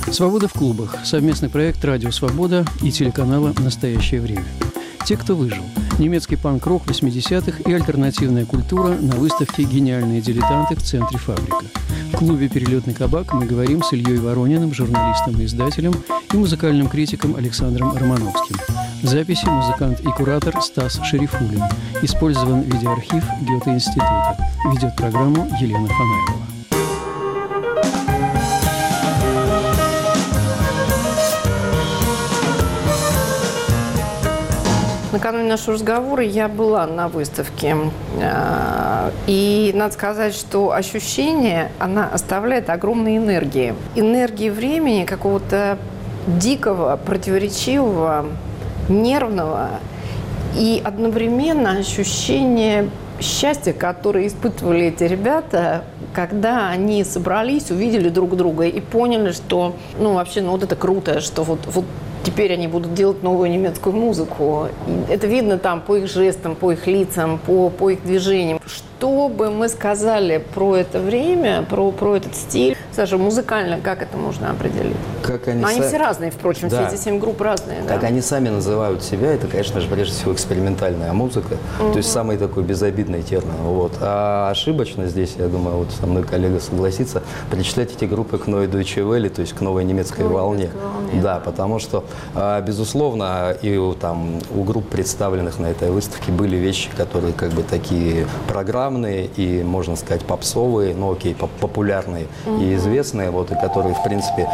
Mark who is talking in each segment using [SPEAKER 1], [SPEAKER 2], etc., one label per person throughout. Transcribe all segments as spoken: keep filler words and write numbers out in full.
[SPEAKER 1] «Свобода в клубах» – совместный проект «Радио Свобода» и телеканала «Настоящее время». Те, кто выжил. Немецкий панк-рок восьмидесятых и альтернативная культура на выставке «Гениальные дилетанты» в центре «Фабрика». В клубе «Перелетный кабак» мы говорим с Ильей Ворониным, журналистом и издателем, и музыкальным критиком Александром Романовским. В записи музыкант и куратор Стас Шерифуллин. Использован видеоархив Гёте-института. Ведет программу Елена Фанаилова.
[SPEAKER 2] Накануне нашего разговора я была на выставке, и надо сказать, что ощущение, она оставляет огромной энергии. Энергии времени какого-то дикого, противоречивого, нервного и одновременно ощущение счастья, которое испытывали эти ребята, когда они собрались, увидели друг друга и поняли, что, ну, вообще, ну, вот это круто, что вот, вот теперь они будут делать новую немецкую музыку. И это видно там по их жестам, по их лицам, по, по их движениям. Что бы мы сказали про это время, про, про этот стиль? Саша, музыкально как это можно определить?
[SPEAKER 3] Как они,
[SPEAKER 2] они
[SPEAKER 3] са...
[SPEAKER 2] все разные, впрочем,
[SPEAKER 3] да.
[SPEAKER 2] все эти семь групп разные.
[SPEAKER 3] Как
[SPEAKER 2] да?
[SPEAKER 3] они сами называют себя, это, конечно же, прежде всего экспериментальная музыка, угу. То есть самый такой безобидный термин. Вот. А ошибочно здесь, я думаю, вот со мной коллега согласится, причислять эти группы к Neue Deutsche Welle, то есть к новой немецкой Новой волне. волне. Да, потому что, безусловно, и у, там, у групп, представленных на этой выставке, были вещи, которые как бы такие программные и, можно сказать, попсовые, но окей, популярные угу. и известные, вот, и которые, в принципе,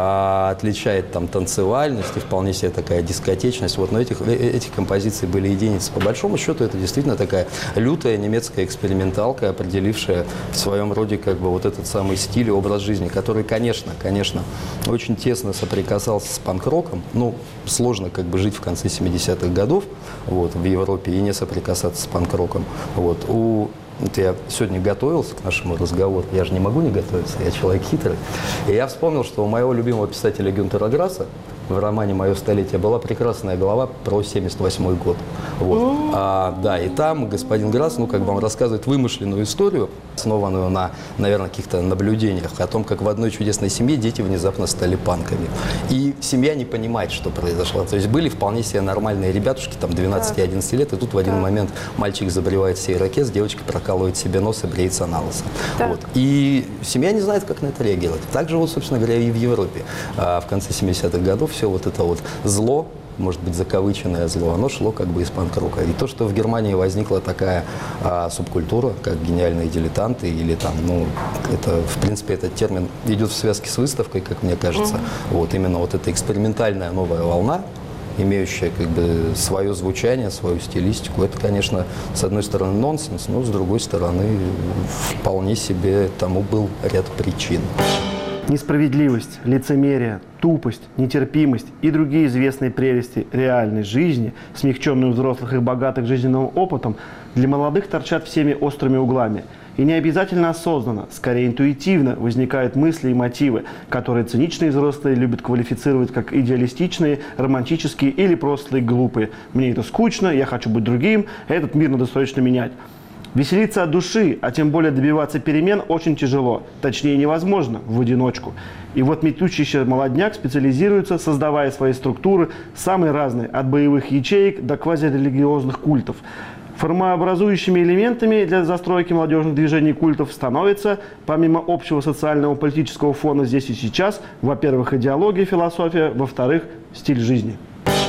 [SPEAKER 3] отличает там танцевальность и вполне себе такая дискотечность. Вот, но этих, этих композиций были единицы. По большому счету, это действительно такая лютая немецкая эксперименталка, определившая в своем роде как бы вот этот самый стиль и образ жизни, который, конечно, конечно, очень тесно соприкасался с панк-роком. Ну, сложно как бы жить в конце семидесятых годов вот, в Европе и не соприкасаться с панк-роком. Вот. У Вот я сегодня готовился к нашему разговору, я же не могу не готовиться, я человек хитрый. И я вспомнил, что у моего любимого писателя Гюнтера Грасса в романе «Мое столетие» была прекрасная глава про семьдесят восьмой год. Вот. Mm-hmm. а, да, и там господин Грасс, ну, как бы он рассказывает вымышленную историю, основанную на, наверное, каких-то наблюдениях о том, как в одной чудесной семье дети внезапно стали панками. И семья не понимает, что произошло. То есть были вполне себе нормальные ребятушки, там, двенадцать-одиннадцать лет, и тут в один так. момент мальчик заболевает всей ракет, девочка прокалывает себе нос и бреется на лысо. Вот. И семья не знает, как на это реагировать. Так же, вот, собственно говоря, и в Европе. А в конце семидесятых годов все вот это вот зло, может быть, закавыченное зло, оно шло как бы из панк-рока. И то, что в Германии возникла такая а, субкультура, как гениальные дилетанты, или там, ну, это, в принципе, этот термин идет в связке с выставкой, как мне кажется. Mm-hmm. Вот именно вот эта экспериментальная новая волна, имеющая как бы свое звучание, свою стилистику, это, конечно, с одной стороны нонсенс, но с другой стороны вполне себе тому был ряд причин.
[SPEAKER 4] Несправедливость, лицемерие, тупость, нетерпимость и другие известные прелести реальной жизни, смягченные у взрослых и богатых жизненным опытом, для молодых торчат всеми острыми углами. И не обязательно осознанно, скорее интуитивно возникают мысли и мотивы, которые циничные взрослые любят квалифицировать как идеалистичные, романтические или просто глупые. Мне это скучно, я хочу быть другим, этот мир надо срочно менять. Веселиться от души, а тем более добиваться перемен, очень тяжело, точнее невозможно, в одиночку. И вот метущийся молодняк специализируется, создавая свои структуры, самые разные, от боевых ячеек до квазирелигиозных культов. Формообразующими элементами для застройки молодежных движений и культов становится, помимо общего социального и политического фона здесь и сейчас, во-первых, идеология, философия, во-вторых, стиль жизни.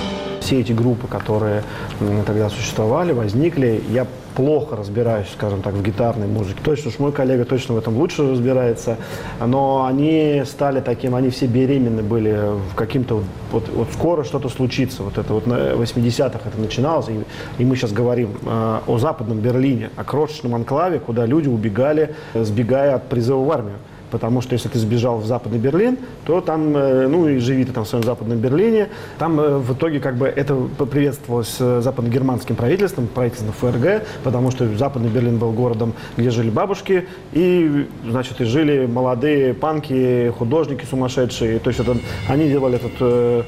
[SPEAKER 4] Все эти группы, которые тогда существовали, возникли, я плохо разбираюсь, скажем так, в гитарной музыке. Точно уж мой коллега точно в этом лучше разбирается, но они стали таким, они все беременны были в каким-то, вот, вот скоро что-то случится. Вот это вот на восьмидесятых это начиналось, и, и мы сейчас говорим э, о Западном Берлине, о крошечном анклаве, куда люди убегали, сбегая от призыва в армию. Потому что если ты сбежал в Западный Берлин, то там, ну и живи ты там в своем Западном Берлине, там в итоге как бы это приветствовалось западногерманским правительством, правительством ФРГ, потому что Западный Берлин был городом, где жили бабушки, и, значит, и жили молодые панки, художники сумасшедшие. То есть это, они делали этот э,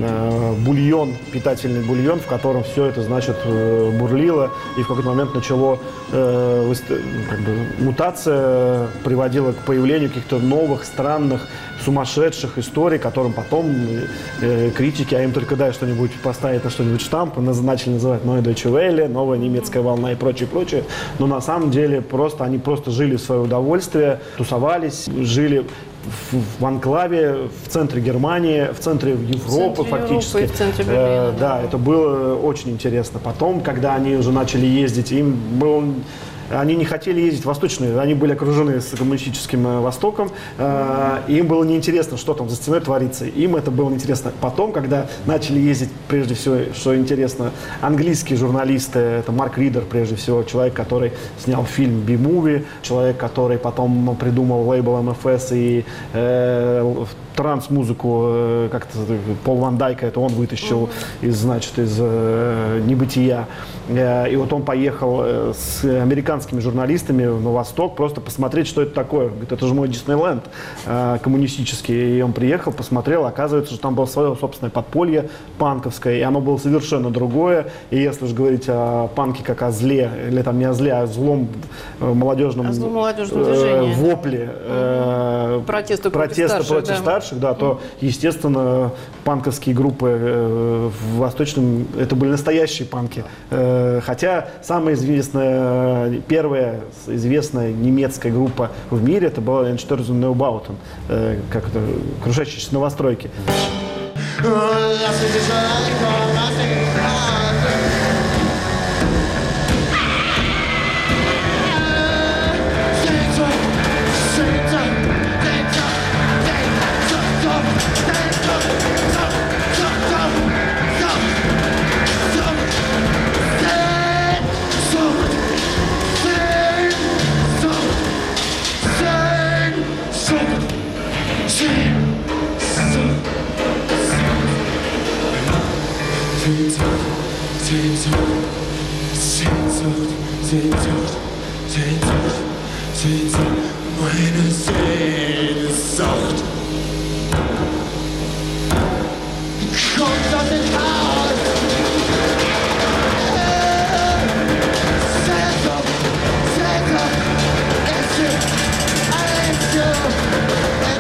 [SPEAKER 4] э, бульон, питательный бульон, в котором все это, значит, э, бурлило, и в какой-то момент начало э, как бы, мутация, приводила к появлению придумывание каких-то новых, странных, сумасшедших историй, которым потом э, критики, а им только дай что-нибудь поставить на что-нибудь штамп, начали называть Neue Deutsche Welle, новая немецкая волна и прочее, прочее. Но на самом деле просто они просто жили в свое удовольствие, тусовались, жили в, в анклаве, в центре Германии, в центре Европы, в центре фактически.
[SPEAKER 2] Европы, в центре Берлина,
[SPEAKER 4] э,
[SPEAKER 2] да.
[SPEAKER 4] да, это было очень интересно. Потом, когда они уже начали ездить, им был... Они не хотели ездить в Восточную, они были окружены с коммунистическим э, Востоком, э, и им было неинтересно, что там за стеной творится. Им это было неинтересно. Потом, когда начали ездить, прежде всего, что интересно, английские журналисты, это Марк Ридер, прежде всего, человек, который снял фильм «Би-муви», человек, который потом придумал лейбл эм эф эс и э, транс-музыку, э, как-то Пол Ван Дайка, это он вытащил из, значит, из э, небытия. Э, и вот он поехал э, с американскими журналистами на Восток просто посмотреть, что это такое. Говорит, это же мой Диснейленд э, коммунистический. И он приехал, посмотрел, оказывается, что там было свое собственное подполье панковское, и оно было совершенно другое. И если уж говорить о панке как о зле, или там не о зле, а о злом э, молодежном,
[SPEAKER 2] о злом молодежном движении,
[SPEAKER 4] э, вопле, э,
[SPEAKER 2] протеста против
[SPEAKER 4] протеста
[SPEAKER 2] старших,
[SPEAKER 4] против
[SPEAKER 2] да.
[SPEAKER 4] старших, да, то, естественно, панковские группы э, в Восточном, это были настоящие панки. Э, хотя самая известная, первая известная немецкая группа в мире, это была Einstürzen Neubauten, э, как это, крушащиеся новостройки.
[SPEAKER 5] Meine Sehnsucht kommt aus dem Haus. Sehnsucht, Sehnsucht, es ist alles so.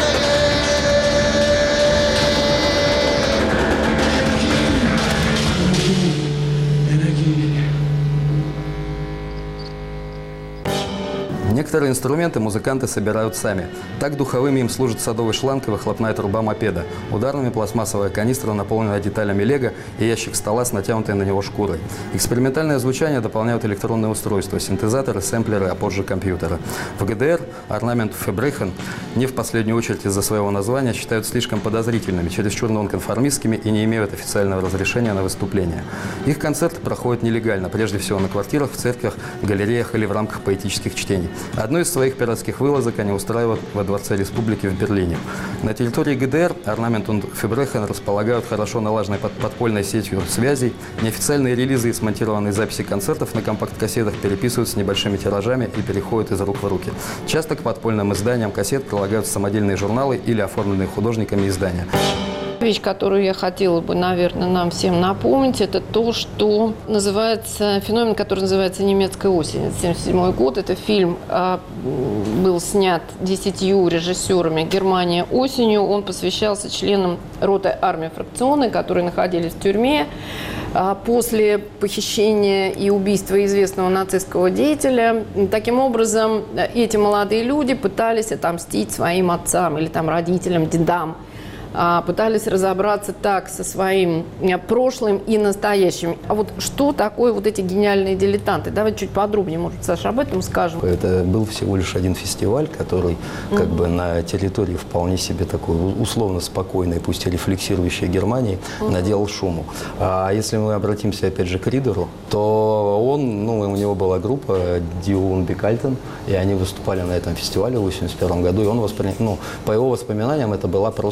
[SPEAKER 3] Некоторые инструменты музыканты собирают сами. Так духовыми им служит садовый шланг и выхлопная труба мопеда. Ударными пластмассовая канистра, наполненная деталями лего, и ящик стола с натянутой на него шкурой. Экспериментальное звучание дополняют электронные устройства, синтезаторы, сэмплеры, а позже компьютеры. В ГДР орнамент Фебрехен, не в последнюю очередь из-за своего названия, считают слишком подозрительными, чересчур нонконформистскими и не имеют официального разрешения на выступление. Их концерты проходят нелегально, прежде всего на квартирах, в церквях, галереях или в рамках поэтических чтений. Одну из своих пиратских вылазок они устраивают во Дворце Республики в Берлине. На территории ГДР орнамент und Фебрехен располагают хорошо налаженной под подпольной сетью связей. Неофициальные релизы и смонтированные записи концертов на компакт-кассетах переписывают с небольшими тиражами и переходят из рук в руки. Часто к подпольным изданиям кассет прилагаются самодельные журналы или оформленные художниками издания.
[SPEAKER 2] Вещь, которую я хотела бы, наверное, нам всем напомнить, это то, что называется, феномен, который называется «Немецкая осень». Это семьдесят седьмой год. Это фильм а, был снят десятью режиссерами «Германия осенью». Он посвящался членам роты армии фракционной, которые находились в тюрьме а, после похищения и убийства известного нацистского деятеля. Таким образом, эти молодые люди пытались отомстить своим отцам или там, родителям, дедам. Пытались разобраться так со своим прошлым и настоящим. А вот что такое вот эти гениальные дилетанты? Давайте чуть подробнее, может, Саша, об этом скажем.
[SPEAKER 3] Это был всего лишь один фестиваль, который как mm-hmm. бы на территории вполне себе такой условно спокойной, пусть и рефлексирующей Германии, mm-hmm. наделал шуму. А если мы обратимся опять же к Ридеру, то он, ну, у него была группа Die Unbekannten, и они выступали на этом фестивале в восемьдесят первом году, и он воспринял, ну, по его воспоминаниям, это была просто как бы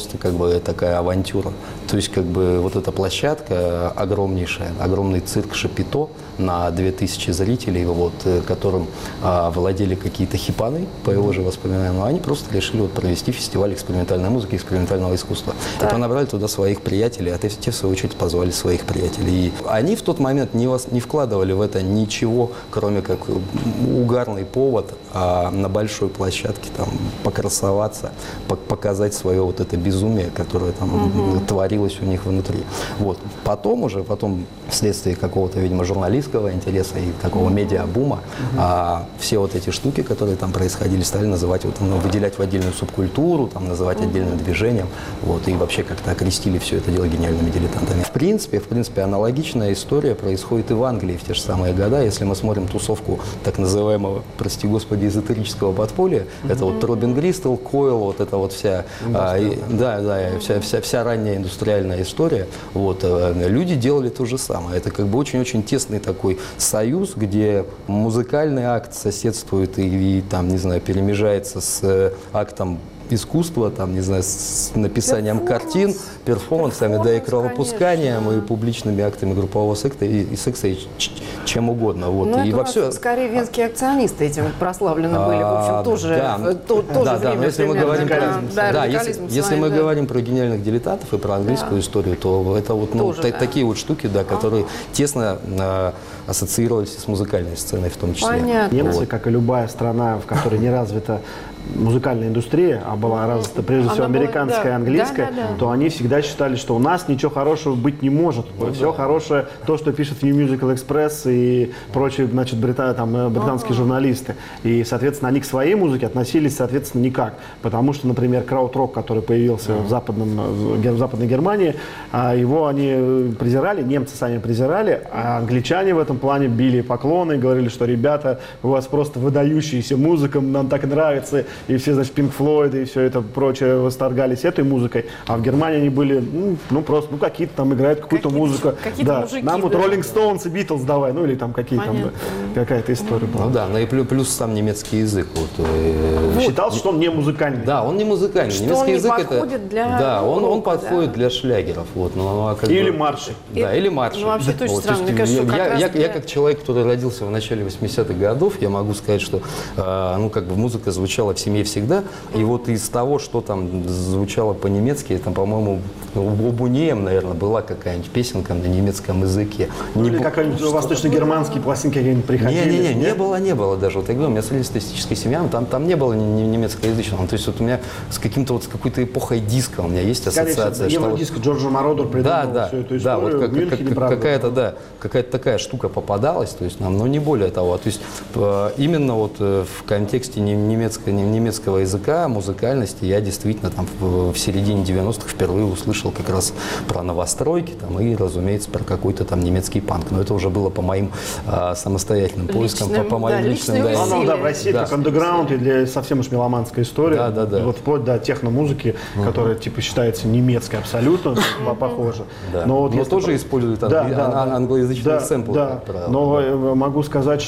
[SPEAKER 3] бы такая авантюра. То есть как бы вот эта площадка огромнейшая, огромный цирк «Шапито» на две тысячи зрителей, вот, которым а, владели какие-то хипаны, по его же воспоминаниям, они просто решили вот, провести фестиваль экспериментальной музыки, экспериментального искусства. Да. И понабрали туда своих приятелей, а те, в свою очередь, позвали своих приятелей. И они в тот момент не, вос, не вкладывали в это ничего, кроме как угарный повод а, на большой площадке там, покрасоваться, показать свое вот это безумие, которое там угу. творилось у них внутри. Вот. Потом уже, потом вследствие какого-то, видимо, журналистского интереса и такого медиабума, угу. а, все вот эти штуки, которые там происходили, стали называть, вот, ну, выделять в отдельную субкультуру, там, называть угу. отдельным движением, вот, и вообще как-то окрестили все это дело гениальными дилетантами. В принципе, в принципе, аналогичная история происходит и в Англии в те же самые года. Если мы смотрим тусовку так называемого, прости господи, эзотерического подполья, угу. это вот Робин Гристел, Койл, вот это вот вся, а, и, да, да, вся, вся, вся ранняя индустриальная история, вот, люди делали то же самое. Это как бы очень-очень тесный такой союз, где музыкальный акт соседствует и, и там, не знаю, перемежается с актом искусства, там, не знаю, с написанием перформанс. картин, перформансами, перформанс, да, и кровопусканием, конечно. И публичными актами группового секса, и, и секса, и чем угодно. Вот.
[SPEAKER 2] Но
[SPEAKER 3] и
[SPEAKER 2] это
[SPEAKER 3] во все...
[SPEAKER 2] скорее венские акционисты этим прославлены были, в общем, тоже,
[SPEAKER 3] да,
[SPEAKER 2] то, тоже
[SPEAKER 3] да,
[SPEAKER 2] время,
[SPEAKER 3] да, если мы говорим про,
[SPEAKER 2] да,
[SPEAKER 3] да, если, если мы
[SPEAKER 2] да.
[SPEAKER 3] говорим про гениальных дилетантов и про английскую да. историю, то это вот ну,
[SPEAKER 2] тоже,
[SPEAKER 3] та,
[SPEAKER 2] да.
[SPEAKER 3] такие вот штуки, да, которые ага. тесно э, ассоциировались с музыкальной сценой в том числе.
[SPEAKER 2] Понятно.
[SPEAKER 4] Немцы,
[SPEAKER 3] вот.
[SPEAKER 4] как и любая страна, в которой не развита музыкальная индустрия, а была развита прежде всего
[SPEAKER 2] Она
[SPEAKER 4] американская
[SPEAKER 2] была,
[SPEAKER 4] и
[SPEAKER 2] да.
[SPEAKER 4] английская,
[SPEAKER 2] Да, да, да.
[SPEAKER 4] то они всегда считали, что у нас ничего хорошего быть не может. Ну, все да. хорошее, то, что пишет New Musical Express и прочие, значит, брита, там, британские ага. журналисты. И, соответственно, они к своей музыке относились, соответственно, никак. Потому что, например, крауд-рок, который появился ага. в, западном, в Западной Германии, его они презирали, немцы сами презирали, а англичане в этом плане били поклоны и говорили, что, ребята, у вас просто выдающаяся музыка, нам так нравится. И все, значит, Pink Floyd и все это прочее восторгались этой музыкой. А в Германии они были, ну, ну просто, ну, какие-то там играют какую-то
[SPEAKER 2] какие-то,
[SPEAKER 4] музыку.
[SPEAKER 2] Какие-то
[SPEAKER 4] да.
[SPEAKER 2] мужики,
[SPEAKER 4] Нам вот
[SPEAKER 2] да.
[SPEAKER 4] Rolling Stones и Beatles давай, ну, или там какие там, какая-то история была.
[SPEAKER 3] Ну да, ну и плюс, плюс сам немецкий язык. Вот, э,
[SPEAKER 4] вот. Считался, что он не музыкальный.
[SPEAKER 3] Да, он не музыкальный.
[SPEAKER 2] Что
[SPEAKER 3] немецкий
[SPEAKER 2] он не
[SPEAKER 3] язык
[SPEAKER 2] подходит
[SPEAKER 3] это,
[SPEAKER 2] для
[SPEAKER 3] да, он, он
[SPEAKER 2] рока,
[SPEAKER 3] подходит
[SPEAKER 2] да.
[SPEAKER 3] для шлягеров. Вот, ну, а как
[SPEAKER 4] или
[SPEAKER 3] бы,
[SPEAKER 4] марши.
[SPEAKER 3] Да,
[SPEAKER 2] и,
[SPEAKER 3] или марши.
[SPEAKER 2] Ну, вообще точно
[SPEAKER 3] вот,
[SPEAKER 2] странно.
[SPEAKER 3] то есть,
[SPEAKER 2] Мне кажется,
[SPEAKER 3] я,
[SPEAKER 2] что
[SPEAKER 3] я,
[SPEAKER 2] как
[SPEAKER 3] я,
[SPEAKER 2] для...
[SPEAKER 3] я как человек, который родился в начале восьмидесятых годов, я могу сказать, что э, ну, как бы музыка звучала в семье всегда. И вот из того, что там звучало по-немецки, там, по-моему, у Бунеем, наверное, была какая-нибудь песенка на немецком языке.
[SPEAKER 4] Ну,
[SPEAKER 3] не
[SPEAKER 4] или какие-нибудь восточно-германские пластинки какие-нибудь приходили.
[SPEAKER 3] Не-не-не, не было, не было даже. Вот я говорю, у меня среднестатистическая семья, там, там не было немецкоязычного. То есть вот у меня с каким-то вот с какой-то эпохой диска у меня есть ассоциация.
[SPEAKER 4] Евродиск вот... Джорджа Мародер придумал
[SPEAKER 3] да, да,
[SPEAKER 4] всю эту историю.
[SPEAKER 3] Да, вот как,
[SPEAKER 4] Мюнхене,
[SPEAKER 3] как, какая-то, да, какая-то такая штука попадалась, то есть нам, но не более того. То есть э, именно вот э, в контексте немецкого, немецкого языка, музыкальности я действительно там в, в середине девяностых впервые услышал как раз про новостройки там, и, разумеется, про какой-то там немецкий панк. Но это уже было по моим э, самостоятельным поискам,
[SPEAKER 2] личным,
[SPEAKER 3] по, по моим
[SPEAKER 2] да,
[SPEAKER 3] личным... Да,
[SPEAKER 4] ну, да, в России
[SPEAKER 3] да.
[SPEAKER 4] как андеграунд и для совсем уж меломанская история.
[SPEAKER 3] Да, да, да.
[SPEAKER 4] Вот вплоть до техномузыки, угу. которая типа считается немецкой абсолютно, похоже.
[SPEAKER 3] Да.
[SPEAKER 4] Но, вот
[SPEAKER 3] Но
[SPEAKER 4] если...
[SPEAKER 3] тоже используют англи...
[SPEAKER 4] да, да,
[SPEAKER 3] ан- англоязычные
[SPEAKER 4] да,
[SPEAKER 3] сэмплы.
[SPEAKER 4] Да. Но могу сказать,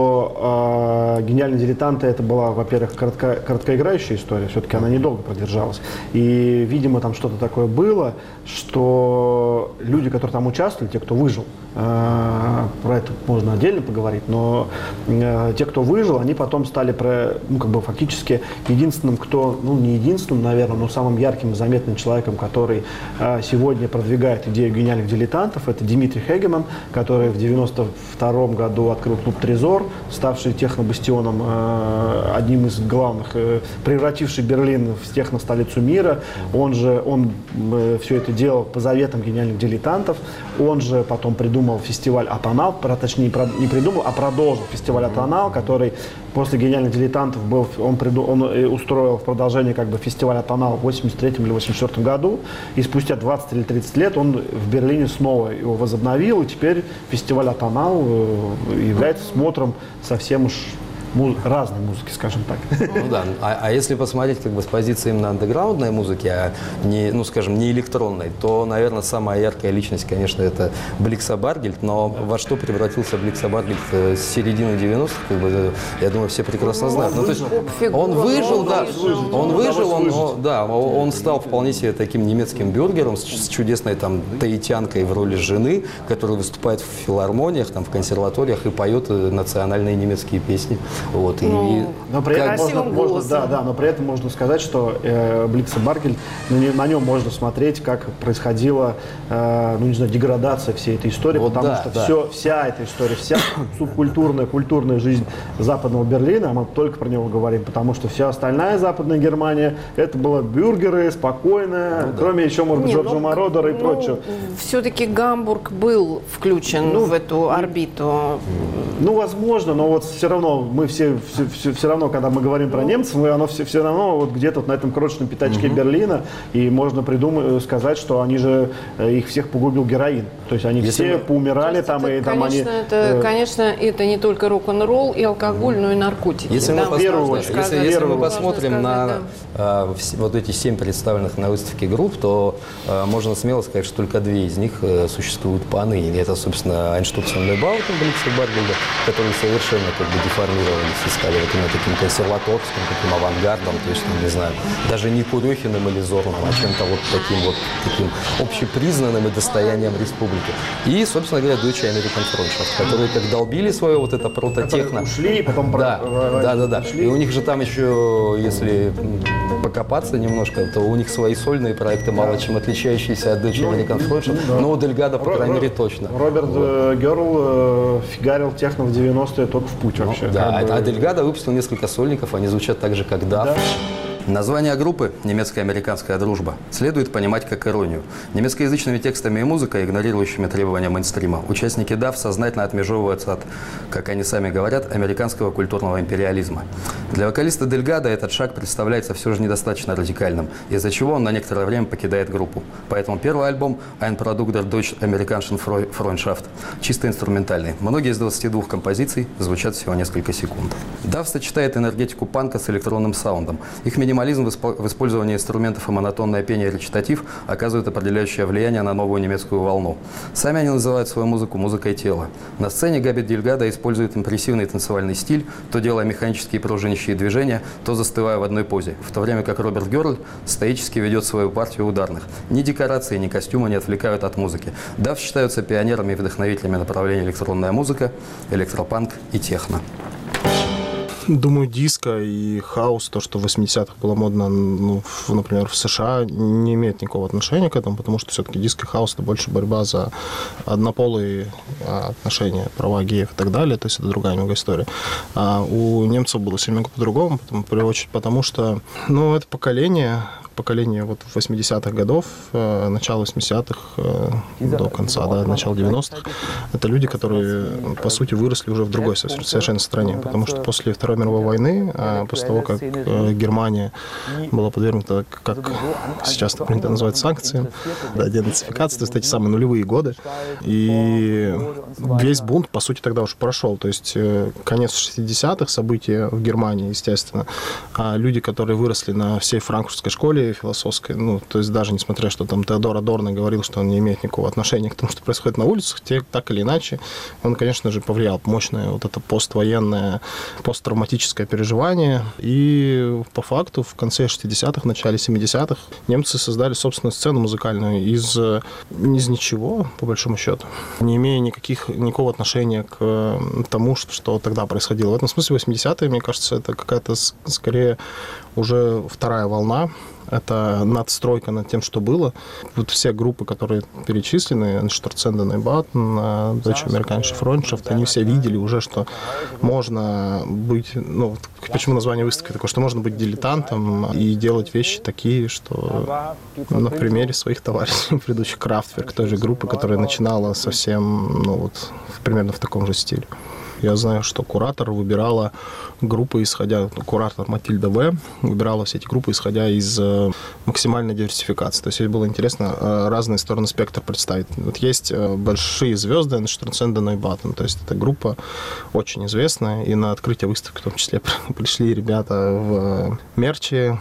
[SPEAKER 4] что э, «Гениальные дилетанты» это была, во-первых, коротко, короткоиграющая история, все-таки она недолго продержалась. И, видимо, там что-то такое было, что люди, которые там участвовали, те, кто выжил, э, про это можно отдельно поговорить, но э, те, кто выжил, они потом стали про, ну, как бы фактически единственным, кто, ну не единственным, наверное, но самым ярким и заметным человеком, который э, сегодня продвигает идею гениальных дилетантов, это Дмитрий Хегеман, который в девяносто втором году открыл клуб «Трезор», ставший технобастионом, э, одним из главных, э, превративший Берлин в техностолицу мира. Он же, он э, все это делал по заветам гениальных дилетантов. Он же потом придумал фестиваль «Атонал», точнее не придумал, а продолжил фестиваль «Атонал», который после «Гениальных дилетантов» был, он, приду, он устроил в продолжение как бы фестиваль «Атонал» в восемьдесят третьем или восемьдесят четвёртом году. И спустя двадцать или тридцать лет он в Берлине снова его возобновил. И теперь фестиваль «Атонал» является смотром совсем уж муз- разной музыки, скажем так.
[SPEAKER 3] Ну да, а, а если посмотреть как бы с позиции именно андеграундной музыки, а не, ну скажем, не электронной, то, наверное, самая яркая личность, конечно, это Бликса Баргельд, но во что превратился Бликса Баргельд с середины девяностых, как бы, я думаю, все прекрасно знают. Ну, то есть он выжил, да, он выжил, он, он, да, он стал вполне себе таким немецким бюргером с, с чудесной там таитянкой в роли жены, которая выступает в филармониях, там, в консерваториях и поет национальные немецкие песни. Вот,
[SPEAKER 2] ну,
[SPEAKER 3] и,
[SPEAKER 4] но при этом можно,
[SPEAKER 2] красивым
[SPEAKER 4] можно,
[SPEAKER 2] голосом.
[SPEAKER 4] да, да, но при этом можно сказать, что э, Бликса Баргельд, на, не- на нем можно смотреть, как происходила, э, ну не знаю, деградация всей этой истории,
[SPEAKER 3] Вот
[SPEAKER 4] потому
[SPEAKER 3] да,
[SPEAKER 4] что
[SPEAKER 3] да.
[SPEAKER 4] все, вся эта история, вся субкультурная, культурная жизнь западного Берлина, а мы только про него говорим, потому что вся остальная западная Германия, это было бюргеры, спокойная,
[SPEAKER 3] Ну да.
[SPEAKER 4] кроме еще, может быть,
[SPEAKER 2] Не,
[SPEAKER 4] Джорджа
[SPEAKER 2] ну,
[SPEAKER 4] Мородера и
[SPEAKER 2] ну,
[SPEAKER 4] прочего.
[SPEAKER 2] Все-таки Гамбург был включен
[SPEAKER 4] Ну,
[SPEAKER 2] в эту орбиту.
[SPEAKER 4] Ну, возможно, но вот все равно, мы все, все, все, все равно, когда мы говорим про немцев, мы, оно все, все равно вот где-то вот на этом крошечном пятачке Берлина, и можно придумать, сказать, что они же, э, их всех погубил героин. То есть они
[SPEAKER 3] Если
[SPEAKER 4] все
[SPEAKER 3] мы-
[SPEAKER 4] поумирали там,
[SPEAKER 2] Это,
[SPEAKER 4] и там
[SPEAKER 2] конечно,
[SPEAKER 4] они...
[SPEAKER 2] это,
[SPEAKER 4] э,
[SPEAKER 2] конечно, это не только рок-н-ролл и алкоголь, но и наркотики.
[SPEAKER 3] Если,
[SPEAKER 2] Да,
[SPEAKER 3] мы,
[SPEAKER 4] в первую
[SPEAKER 3] посмотрим,
[SPEAKER 4] очередь,
[SPEAKER 3] если,
[SPEAKER 2] сказать,
[SPEAKER 3] если мы
[SPEAKER 2] можно
[SPEAKER 3] посмотрим
[SPEAKER 2] сказать,
[SPEAKER 3] на
[SPEAKER 2] да.
[SPEAKER 3] а, вс- вот эти семь представленных на выставке групп, то а, можно смело сказать, что только две из них э, существуют поныне. Это, собственно, Einstürzen Neubauten Бликса Баргельда, которые совершенно как бы деформировались и стали вот именно таким консерваторским, таким авангардом, то есть, ну, не знаю, даже не Курехиным или Зорном, а чем-то вот таким вот таким общепризнанным и достоянием республики. И, собственно говоря, Deutsche American Freundschaft, которые как долбили свое вот это прототехно.
[SPEAKER 4] ушли, потом...
[SPEAKER 3] Да,
[SPEAKER 4] про-
[SPEAKER 3] да, да, да.
[SPEAKER 4] ушли.
[SPEAKER 3] И у них же там еще, если покопаться немножко, то у них свои сольные проекты, мало чем отличающиеся от Deutsche American Freundschaft, но у Дельгада, по
[SPEAKER 4] Ро-
[SPEAKER 3] крайней
[SPEAKER 4] Ро-
[SPEAKER 3] мере, точно.
[SPEAKER 4] Роберт
[SPEAKER 3] Вот.
[SPEAKER 4] э, Герл э, фигарил техно в девяностые только в путь вообще.
[SPEAKER 3] Да,
[SPEAKER 4] как бы.
[SPEAKER 3] а Дельгада выпустил несколько сольников, они звучат так же, как Даф.
[SPEAKER 4] Да.
[SPEAKER 3] Название группы «Немецко-американская дружба» следует понимать как иронию. Немецкоязычными текстами и музыкой, игнорирующими требования мейнстрима, участники даф сознательно отмежевываются от, как они сами говорят, американского культурного империализма. Для вокалиста Дельгада этот шаг представляется все же недостаточно радикальным, из-за чего он на некоторое время покидает группу. Поэтому первый альбом «Ein Produkt der Deutschen Amerikanischen Freundschaft» чисто инструментальный. Многие из двадцати двух композиций звучат всего несколько секунд. даф сочетает энергетику панка с электронным саундом. Их минимализм в испо- в использовании инструментов и монотонное пение и речитатив оказывают определяющее влияние на новую немецкую волну. Сами они называют свою музыку музыкой тела. На сцене Габи Дельгада использует импрессивный танцевальный стиль, то делая механические пружинищие движения, то застывая в одной позе, в то время как Роберт Герль стоически ведет свою партию ударных. Ни декорации, ни костюмы не отвлекают от музыки. даф считаются пионерами и вдохновителями направления электронная музыка, электропанк и техно.
[SPEAKER 6] Думаю, диско и хаус, то, что в восьмидесятых было модно, ну, в, например, в США, не имеет никакого отношения к этому, потому что все-таки диско и хаус – это больше борьба за однополые а, отношения, права геев и так далее, то есть это другая немного история. А у немцев было сильно по-другому, потому, в первую очередь потому, что, ну, это поколение, поколение вот восьмидесятых годов, э, начало восьмидесятых э, до конца, да, начала девяностых, это люди, которые, по сути, выросли уже в другой совершенно стране, потому что после Второй мировой войны, э, после того, как э, Германия была подвергнута, как сейчас это принято называть, санкциям, да, денацификации, то есть эти самые нулевые годы, и весь бунт, по сути, тогда уже прошел, то есть э, конец шестидесятых, события в Германии, естественно, а люди, которые выросли на всей франкфуртской школе философской, ну, то есть даже несмотря, что там Теодор Адорно говорил, что он не имеет никакого отношения к тому, что происходит на улицах, те, так или иначе, он, конечно же, повлиял. Мощное вот это поствоенное, посттравматическое переживание. И по факту в конце шестидесятых, начале семидесятых немцы создали собственную сцену музыкальную из, из ничего, по большому счету, не имея никаких, никакого отношения к тому, что, что тогда происходило. В этом смысле восьмидесятые, мне кажется, это какая-то скорее уже вторая волна. Это надстройка над тем, что было. Вот все группы, которые перечислены, Einstürzen Neubauten, Deutsche Amerikanische Freundschaft, они все видели уже, что можно быть, ну, почему название выставки такое, что можно быть дилетантом и делать вещи такие, что на примере своих товарищей, предыдущих Kraftwerk, той же группы, которая начинала совсем, ну, вот, примерно в таком же стиле. Я знаю, что куратор выбирала группы, исходя, куратор Матильда В. выбирала все эти группы, исходя из максимальной диверсификации. То есть ей было интересно разные стороны спектра представить. Вот есть большие звезды, Transcend и Button. То есть эта группа очень известная, и на открытие выставки в том числе пришли ребята в мерче,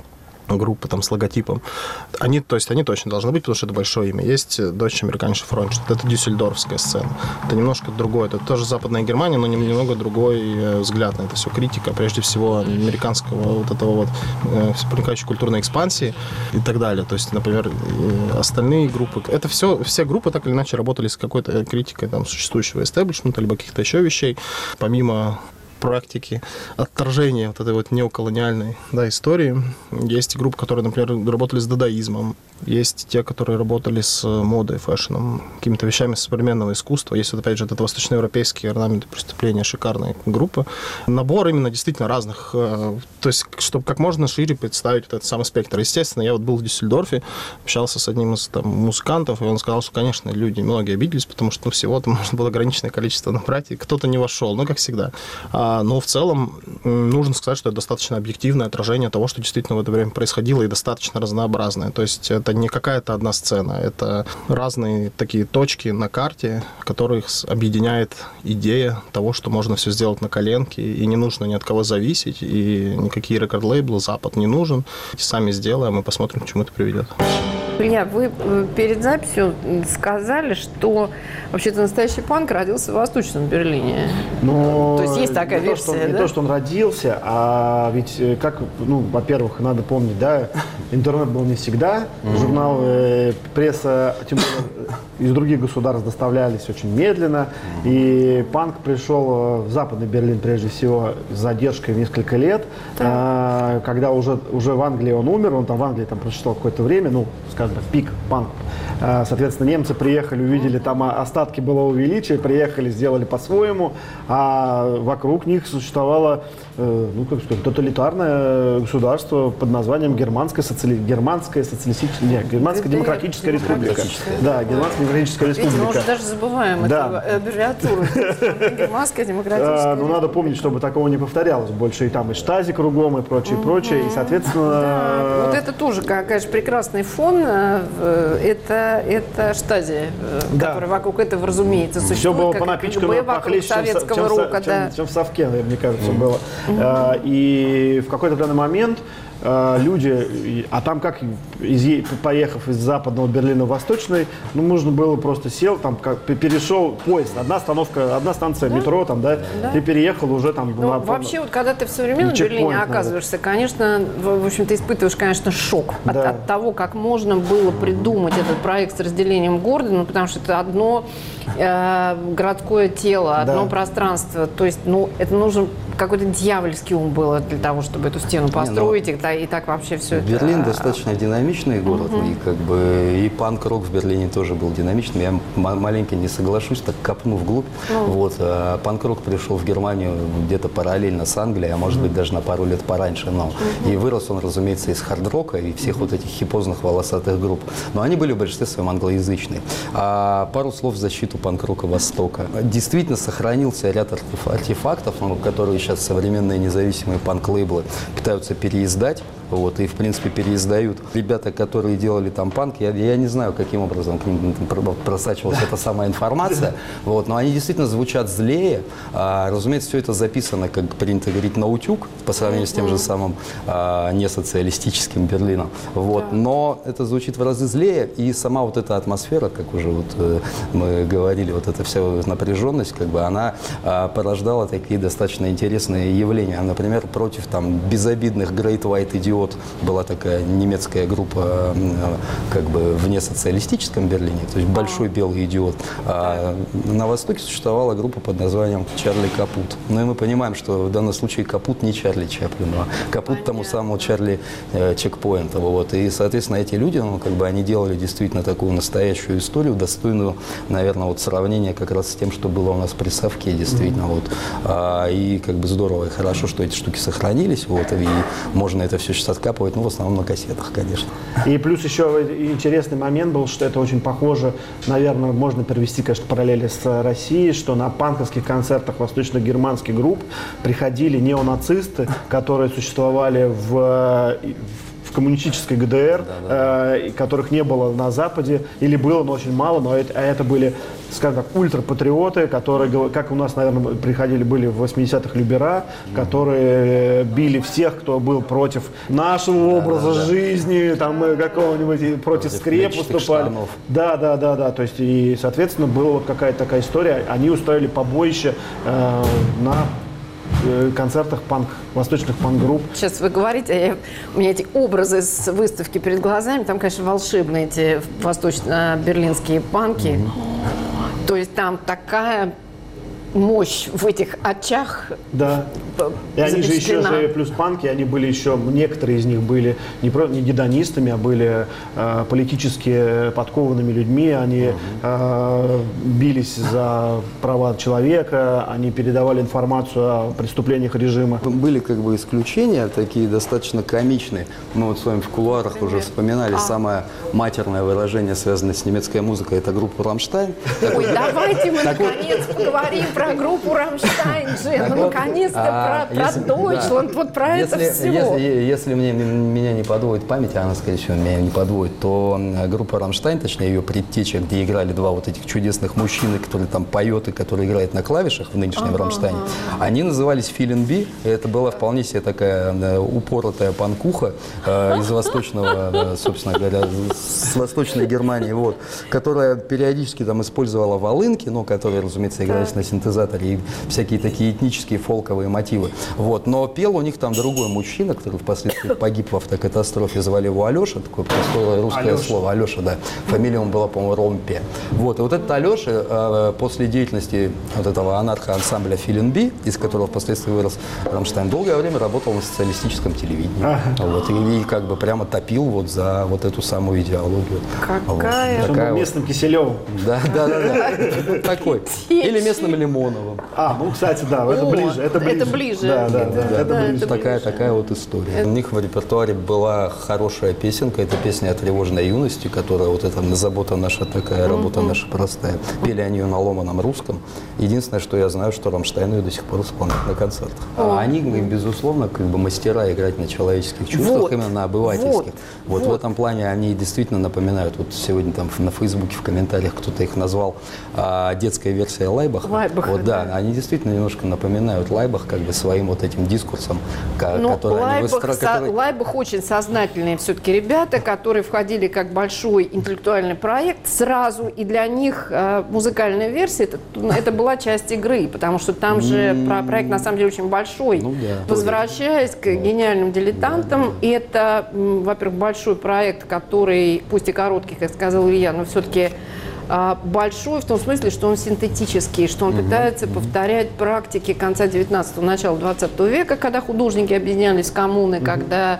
[SPEAKER 6] группы там с логотипом. Они, то есть они точно должны быть, потому что это большое имя. Есть Deutsche Amerikanische Freundschaft, это дюссельдорфская сцена. Это немножко другое. Это тоже Западная Германия, но немного другой взгляд на это все. Критика, прежде всего, американского вот этого вот проникающей культурной экспансии и так далее. То есть, например, остальные группы. Это все, все группы так или иначе работали с какой-то критикой там существующего эстеблишмента, либо каких-то еще вещей. Помимо практики отторжения вот этой вот неоколониальной, да, истории. Есть группы, которые, например, работали с дадаизмом. Есть те, которые работали с модой, фэшном, какими-то вещами современного искусства. Есть, вот, опять же, это восточноевропейские орнаменты преступления, шикарные группы. Набор именно действительно разных. То есть, чтобы как можно шире представить вот этот самый спектр. Естественно, я вот был в Дюссельдорфе, общался с одним из там музыкантов, и он сказал, что, конечно, люди, многие обиделись, потому что ну, всего там можно было ограниченное количество набрать, и кто-то не вошел, ну, как всегда. Но в целом нужно сказать, что это достаточно объективное отражение того, что действительно в это время происходило, и достаточно разнообразное. То есть это не какая-то одна сцена, это разные такие точки на карте, которых объединяет идея того, что можно все сделать на коленке, и не нужно ни от кого зависеть, и никакие рекорд-лейблы, Запад не нужен. Сами сделаем и посмотрим, к чему это приведет.
[SPEAKER 2] Илья, вы перед записью сказали, что вообще-то настоящий панк родился в Восточном Берлине.
[SPEAKER 4] Но
[SPEAKER 2] то есть есть такая
[SPEAKER 4] не
[SPEAKER 2] версия,
[SPEAKER 4] то, что,
[SPEAKER 2] да?
[SPEAKER 4] Не то, что он родился, а ведь, как, ну, во-первых, надо помнить, да, интернет был не всегда, mm-hmm. журналы, пресса, тем более из других государств доставлялись очень медленно, mm-hmm. и панк пришел в Западный Берлин, прежде всего, с задержкой в несколько лет, да. а, когда уже, уже в Англии он умер, он там в Англии там прочитал какое-то время, ну, скажем так, пик панк. Соответственно, немцы приехали, увидели, там остатки было величия, приехали, сделали по-своему, а вокруг них существовало, ну, как сказать, тоталитарное государство под названием Германская, социали... Германская социалистическая, нет, Германская демократическая республика. Да, Германская демократическая республика.
[SPEAKER 2] Видите, мы уже даже забываем
[SPEAKER 4] да.
[SPEAKER 2] эту аббревиатуру. Германская демократическая.
[SPEAKER 4] Ну, надо помнить, чтобы такого не повторялось больше. И там и штази кругом, и прочее, прочее. И, соответственно...
[SPEAKER 2] Вот это тоже, конечно, прекрасный фон. Это, это штази,
[SPEAKER 4] да.
[SPEAKER 2] которая вокруг этого, разумеется, существует.
[SPEAKER 4] Все было
[SPEAKER 2] как,
[SPEAKER 4] по напичкам,
[SPEAKER 2] как
[SPEAKER 4] похлеще,
[SPEAKER 2] советского
[SPEAKER 4] чем,
[SPEAKER 2] рока,
[SPEAKER 4] чем,
[SPEAKER 2] да.
[SPEAKER 4] чем, чем в совке, мне кажется, mm-hmm. было.
[SPEAKER 2] Mm-hmm.
[SPEAKER 4] А, и в какой-то данный момент люди, а там как, из, поехав из Западного Берлина в Восточный, ну, нужно было просто сел, там, как, перешел поезд, одна остановка, одна станция да? метро, там, да, да, ты переехал уже там.
[SPEAKER 2] Ну,
[SPEAKER 4] на,
[SPEAKER 2] вообще, вот когда ты в современном Берлине оказываешься, надо. конечно, в, в общем, ты испытываешь, конечно, шок да. от, от того, как можно было придумать этот проект с разделением города, ну, потому что это одно э, городское тело, одно да. пространство, то есть, ну, это нужен какой-то дьявольский ум было для того, чтобы эту стену построить, Не, ну, и, и так вообще все это...
[SPEAKER 3] Берлин достаточно динамичный город, угу. и как бы и панк-рок в Берлине тоже был динамичным. Я маленько не соглашусь, так копну вглубь. Ну. Вот, а панк-рок пришел в Германию где-то параллельно с Англией, а может быть даже на пару лет пораньше. Но. Угу. И вырос он, разумеется, из хард-рока и всех вот этих хипозных волосатых групп. Но они были в большинстве своем англоязычные. А пару слов в защиту панк-рока Востока. Действительно сохранился ряд артефактов, которые сейчас современные независимые панк-лейблы пытаются переиздать. Вот, и, в принципе, переиздают. Ребята, которые делали там панк, я, я не знаю, каким образом к ним просачивалась эта самая информация, вот, но они действительно звучат злее. А, разумеется, все это записано, как принято говорить, на утюг, по сравнению с тем же самым а, несоциалистическим Берлином. Вот, но это звучит в разы злее, и сама вот эта атмосфера, как уже вот, э, мы говорили, вот эта вся напряженность, как бы, она а, порождала такие достаточно интересные явления. Например, против там безобидных Great White Idiots была такая немецкая группа как бы в несоциалистическом Берлине, то есть большой белый идиот. А на Востоке существовала группа под названием Чарли Капут. Ну и мы понимаем, что в данном случае Капут не Чарли Чаплин, а Капут тому самому Чарли э, Чекпоинта. Вот. И, соответственно, эти люди, ну, как бы они делали действительно такую настоящую историю, достойную, наверное, вот сравнения как раз с тем, что было у нас при Совке, действительно. Mm-hmm. Вот. А, и как бы здорово и хорошо, что эти штуки сохранились, вот, и можно это все значит, откапывать, ну, в основном на кассетах, конечно.
[SPEAKER 4] И плюс еще интересный момент был, что это очень похоже, наверное, можно привести, конечно, параллели с Россией, что на панковских концертах восточно-германских групп приходили неонацисты, которые существовали в, в коммунистической ГДР, да, да. Э, которых не было на Западе, или было, но очень мало, но это, а это были, скажем так, ультрапатриоты, которые, как у нас, наверное, приходили, были в восьмидесятых любера, mm-hmm. которые били всех, кто был против нашего образа да, да, жизни, да. там какого-нибудь, против, против скреп выступали. Штанов. Да, да, да, да. То есть, и, соответственно, была вот какая-то такая история. Они устроили побоище э, на концертах панк, восточных панк-групп.
[SPEAKER 2] Сейчас вы говорите, я, у меня эти образы с выставки перед глазами, там, конечно, волшебные эти восточно-берлинские панки. Mm-hmm. То есть там такая мощь в этих очах.
[SPEAKER 4] Да. И они же еще же плюс панки, они были еще, некоторые из них были не, про, не гедонистами, а были э, политически подкованными людьми, они э, бились за права человека, они передавали информацию о преступлениях режима.
[SPEAKER 3] Были как бы исключения, такие достаточно комичные. Мы вот с вами в кулуарах уже вспоминали, а. самое матерное выражение, связанное с немецкой музыкой, это группа «Рамштайн».
[SPEAKER 2] Ой, давайте мы наконец поговорим про группу «Рамштайн» же, ну наконец-то. Про, про если, Deutschland, да. вот про
[SPEAKER 3] если,
[SPEAKER 2] это все.
[SPEAKER 3] Если, если мне, меня не подводит память, а она, скорее всего, меня не подводит, то группа «Рамштайн», точнее ее предтеча, где играли два вот этих чудесных мужчины, которые там поют и которые играют на клавишах в нынешнем ага, «Рамштайне», ага. они назывались «Филенби». Это была вполне себе такая да, упоротая панкуха э, из восточного, да, собственно говоря, с восточной Германии, вот, которая периодически там использовала волынки, но которые, разумеется, игрались да. на синтезаторе, и всякие такие этнические фолковые мотивы. Вот. Но пел у них там другой мужчина, который впоследствии погиб в автокатастрофе, звали его Алеша, такое простое русское Алеша. слово, Алеша, да. Фамилия ему была, по-моему, Ромпе. Вот. И вот этот Алеша э, после деятельности вот этого анархо-ансамбля «Филенби», из которого впоследствии вырос «Рамштайн», долгое время работал на социалистическом телевидении. Ага. Вот. И, и как бы прямо топил вот за вот эту самую идеологию.
[SPEAKER 2] Какая?
[SPEAKER 4] Вот. Такая вот. Местным Киселевым.
[SPEAKER 3] Да, да, да. да. Такой. Или местным Лимоновым.
[SPEAKER 4] А, ну, кстати, да, это ближе. Это ближе.
[SPEAKER 2] Это ближе.
[SPEAKER 4] Да, да, да.
[SPEAKER 3] да,
[SPEAKER 4] это
[SPEAKER 3] да
[SPEAKER 4] ближе.
[SPEAKER 3] Такая, такая вот история. Это... У них в репертуаре была хорошая песенка. Это песня о тревожной юности, которая вот эта забота наша такая, работа mm-hmm. наша простая. Пели они ее на ломаном русском. Единственное, что я знаю, что «Рамштайн» ее до сих пор исполняют на концертах. Oh. А они, безусловно, как бы мастера играть на человеческих чувствах, вот. именно на обывательских. Вот. Вот, вот в этом плане они действительно напоминают. Вот сегодня там на Фейсбуке в комментариях кто-то их назвал а, детская версия Лайбаха.
[SPEAKER 2] Лайбах,
[SPEAKER 3] вот, да,
[SPEAKER 2] да.
[SPEAKER 3] Они действительно немножко напоминают Лайбах как бы своим вот этим дискурсом,
[SPEAKER 2] Но
[SPEAKER 3] который
[SPEAKER 2] Лайбах,
[SPEAKER 3] они выстраивают.
[SPEAKER 2] со, который... Лайбах очень сознательные все-таки ребята, которые входили как большой интеллектуальный проект сразу, и для них э, музыкальная версия это, это была часть игры, потому что там же mm-hmm. проект на самом деле очень большой. Ну, да. Возвращаясь к гениальным дилетантам, да, да. это, во-первых, большой проект, который, пусть и короткий, как сказал Илья, но все-таки большой в том смысле, что он синтетический, что он mm-hmm. пытается mm-hmm. повторять практики конца девятнадцатого, начала двадцатого века, когда художники объединялись в коммуны, mm-hmm. когда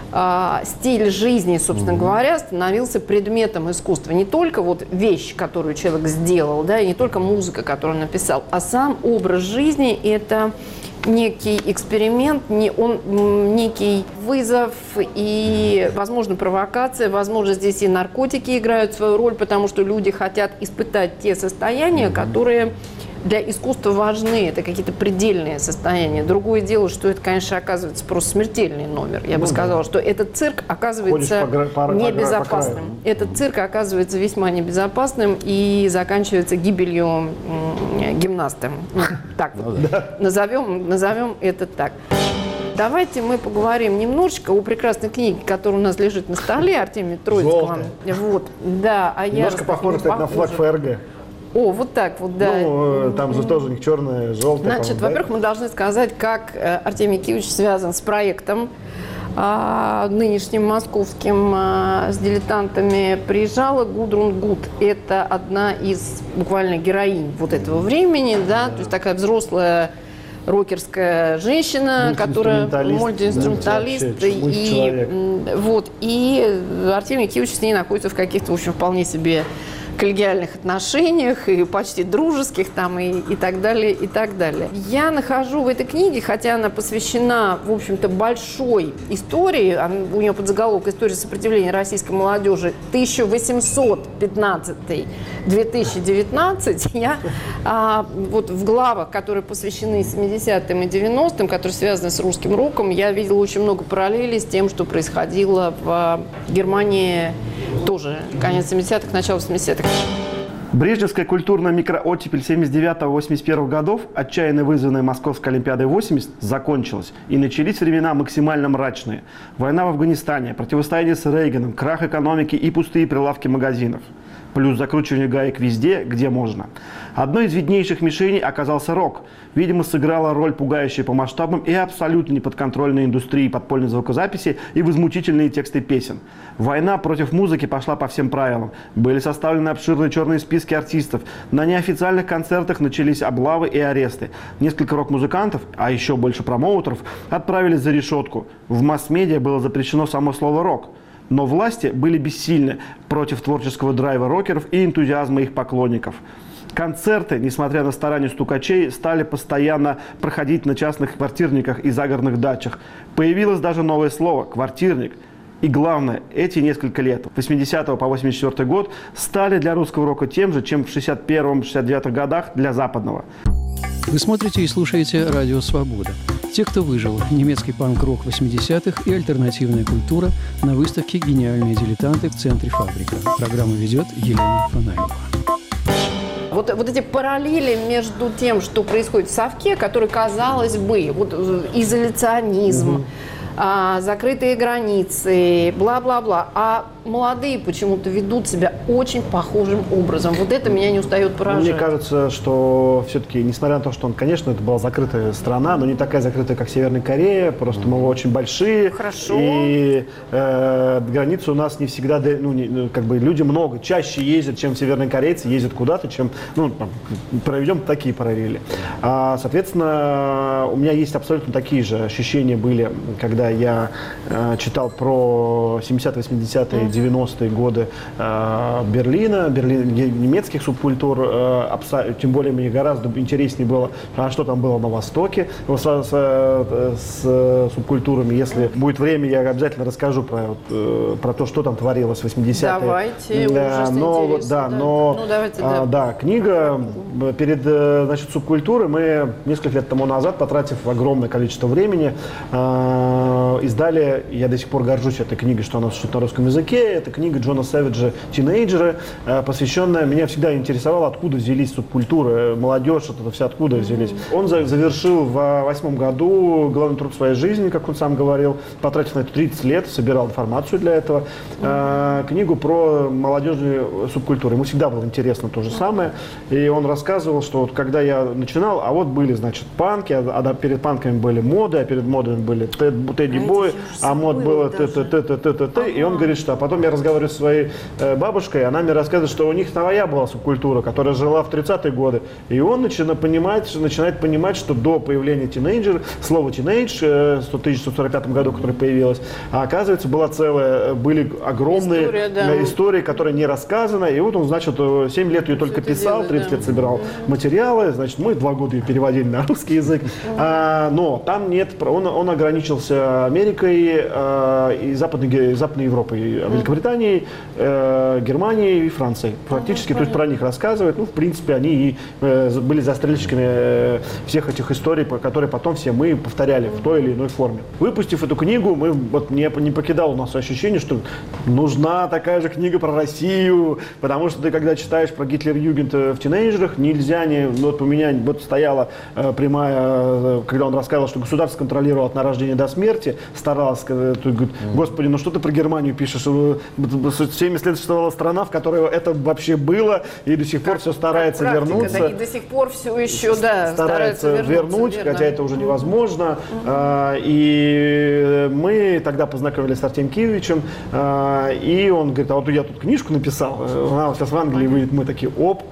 [SPEAKER 2] а, стиль жизни, собственно mm-hmm. говоря, становился предметом искусства. Не только вот вещь, которую человек сделал, да, и не только музыка, которую он написал, а сам образ жизни – это некий эксперимент, не он, некий вызов и, возможно, провокация. Возможно, здесь и наркотики играют свою роль, потому что люди хотят испытать те состояния, mm-hmm. которые для искусства важны. Это какие-то предельные состояния. Другое дело, что это, конечно, оказывается просто смертельный номер. Я ну, бы сказала, да. что этот цирк оказывается по, по, небезопасным. По этот цирк оказывается весьма небезопасным и заканчивается гибелью гимнаста. Ну, так вот. Назовем, назовем это так. Давайте мы поговорим немножечко о прекрасной книге, которая у нас лежит на столе, Артемия Троицкого. Вот, да, а я
[SPEAKER 4] немножко похоже, кстати, на флаг ФРГ.
[SPEAKER 2] О, вот так вот, да.
[SPEAKER 4] Ну, там же тоже у них черное, желтое.
[SPEAKER 2] Значит, во-первых, да? мы должны сказать, как Артемий Киевич связан с проектом а, нынешним московским а, с дилетантами. Приезжала Гудрун Гуд. Это одна из буквально героинь вот этого времени, да, да. то есть такая взрослая рокерская женщина, которая мультиинструменталист, да, и вот и Артемий Киевич с ней находится в каких-то, в общем, вполне себе коллегиальных отношениях, и почти дружеских там, и, и так далее, и так далее. Я нахожу в этой книге, хотя она посвящена, в общем-то, большой истории, у нее подзаголовок «История сопротивления российской молодежи тысяча восемьсот пятнадцатый — две тысячи девятнадцать», я а, вот в главах, которые посвящены семидесятым и девяностым, которые связаны с русским роком, я видела очень много параллелей с тем, что происходило в Германии тоже, конец семидесятых, начало восьмидесятых.
[SPEAKER 4] Брежневская культурная микрооттепель семьдесят девятого — восемьдесят первого годов, отчаянно вызванная Московской Олимпиадой восемьдесят, закончилась. И начались времена максимально мрачные. Война в Афганистане, противостояние с Рейганом, крах экономики и пустые прилавки магазинов. Плюс закручивание гаек везде, где можно. Одной из виднейших мишеней оказался рок. Видимо, сыграла роль пугающая по масштабам и абсолютно неподконтрольной индустрии подпольной звукозаписи и возмутительные тексты песен. Война против музыки пошла по всем правилам. Были составлены обширные черные списки артистов. На неофициальных концертах начались облавы и аресты. Несколько рок-музыкантов, а еще больше промоутеров, отправились за решетку. В масс-медиа было запрещено само слово «рок». Но власти были бессильны против творческого драйва рокеров и энтузиазма их поклонников. Концерты, несмотря на старания стукачей, стали постоянно проходить на частных квартирниках и загородных дачах. Появилось даже новое слово – «квартирник». И главное, эти несколько лет, с восьмидесятого по восемьдесят четвёртый год, стали для русского рока тем же, чем в шестьдесят первом — шестьдесят девятом годах для западного.
[SPEAKER 1] Вы смотрите и слушаете «Радио Свобода». Те, кто выжил, немецкий панк-рок восьмидесятых и альтернативная культура на выставке «Гениальные дилетанты» в центре «Фабрика». Программу ведет Елена Фанаева.
[SPEAKER 2] Вот, вот эти параллели между тем, что происходит в Совке, который, казалось бы, вот, изоляционизм, угу. а, закрытые границы, бла-бла-бла, а молодые почему-то ведут себя очень похожим образом. Вот это меня не устает поражать.
[SPEAKER 4] Мне кажется, что все-таки, несмотря на то, что он, конечно, это была закрытая страна, но не такая закрытая, как Северная Корея, просто мы очень большие.
[SPEAKER 2] Хорошо.
[SPEAKER 4] И э, границы у нас не всегда, ну, не, как бы люди много, чаще ездят, чем северные корейцы ездят куда-то, чем, ну, проведем такие параллели. А, соответственно, у меня есть абсолютно такие же ощущения были, когда я э, читал про семидесятые, восьмидесятые, девяностые годы э, Берлина, Берлин, немецких субкультур, э, тем более мне гораздо интереснее было, а что там было на Востоке с, с, с субкультурами. Если будет время, я обязательно расскажу про, вот, про то, что там творилось в восьмидесятые.
[SPEAKER 2] Давайте,
[SPEAKER 4] да,
[SPEAKER 2] ужасно
[SPEAKER 4] но,
[SPEAKER 2] интересно.
[SPEAKER 4] да,
[SPEAKER 2] Да.
[SPEAKER 4] но,
[SPEAKER 2] ну, давайте,
[SPEAKER 4] а,
[SPEAKER 2] да.
[SPEAKER 4] да, книга перед, значит, субкультурой мы несколько лет тому назад, потратив огромное количество времени, э, издали, я до сих пор горжусь этой книгой, что она существует на русском языке. Это книга Джона Сэвиджа «Тинейджеры», посвященная, меня всегда интересовало, откуда взялись субкультуры, молодежь, это все откуда взялись. Он завершил в восьмом году главный труд своей жизни, как он сам говорил, потратив на это тридцать лет, собирал информацию для этого, книгу про молодежные субкультуры. Ему всегда было интересно то же самое, и он рассказывал, что вот когда я начинал, а вот были, значит, панки, а перед панками были моды, а перед модами были тедди-бои, а мод было т-т-т-т-т-т, и он говорит, что а потом я разговариваю с своей э, бабушкой, она мне рассказывает, что у них своя была субкультура, которая жила в тридцатые годы. И он начинает понимать, начинает понимать, что до появления тинейджер, слово тинейдж э, в тысяча девятьсот сорок пятом году, которое появилось, а оказывается, была целая, были огромные
[SPEAKER 2] История, да.
[SPEAKER 4] э, истории, которые не рассказаны. И вот он, значит, семь лет ее только писал, тридцать лет собирал материалы, значит, мы два года ее переводили на русский язык. А, но там нет, он, он ограничился Америкой э, и Западной, Западной Европой, Великобританией, э, Германией и Францией. Практически, то есть про них рассказывает. Ну, в принципе, они и э, были застрельщиками э, всех этих историй, которые потом все мы повторяли в той или иной форме. Выпустив эту книгу, мы, вот, не, не покидало у нас ощущение, что нужна такая же книга про Россию, потому что ты, когда читаешь про Гитлер-Югент в тинейджерах, нельзя не, вот у меня вот стояла э, прямая, э, когда он рассказывал, что государство контролировало от нарождения до смерти, старалось, э, говорит, господи, ну что ты про Германию пишешь? семьдесят лет существовала страна, в которой это вообще было, и до сих пор как, все старается
[SPEAKER 2] практика,
[SPEAKER 4] вернуться.
[SPEAKER 2] Да, и до сих пор все еще, да,
[SPEAKER 4] старается вернуть, верно. Хотя это уже невозможно. Uh-huh. А, и мы тогда познакомились с Артемием Киевичем, а, и он говорит, а вот я тут книжку написал, она сейчас в Англии выйдет, мы такие, оп.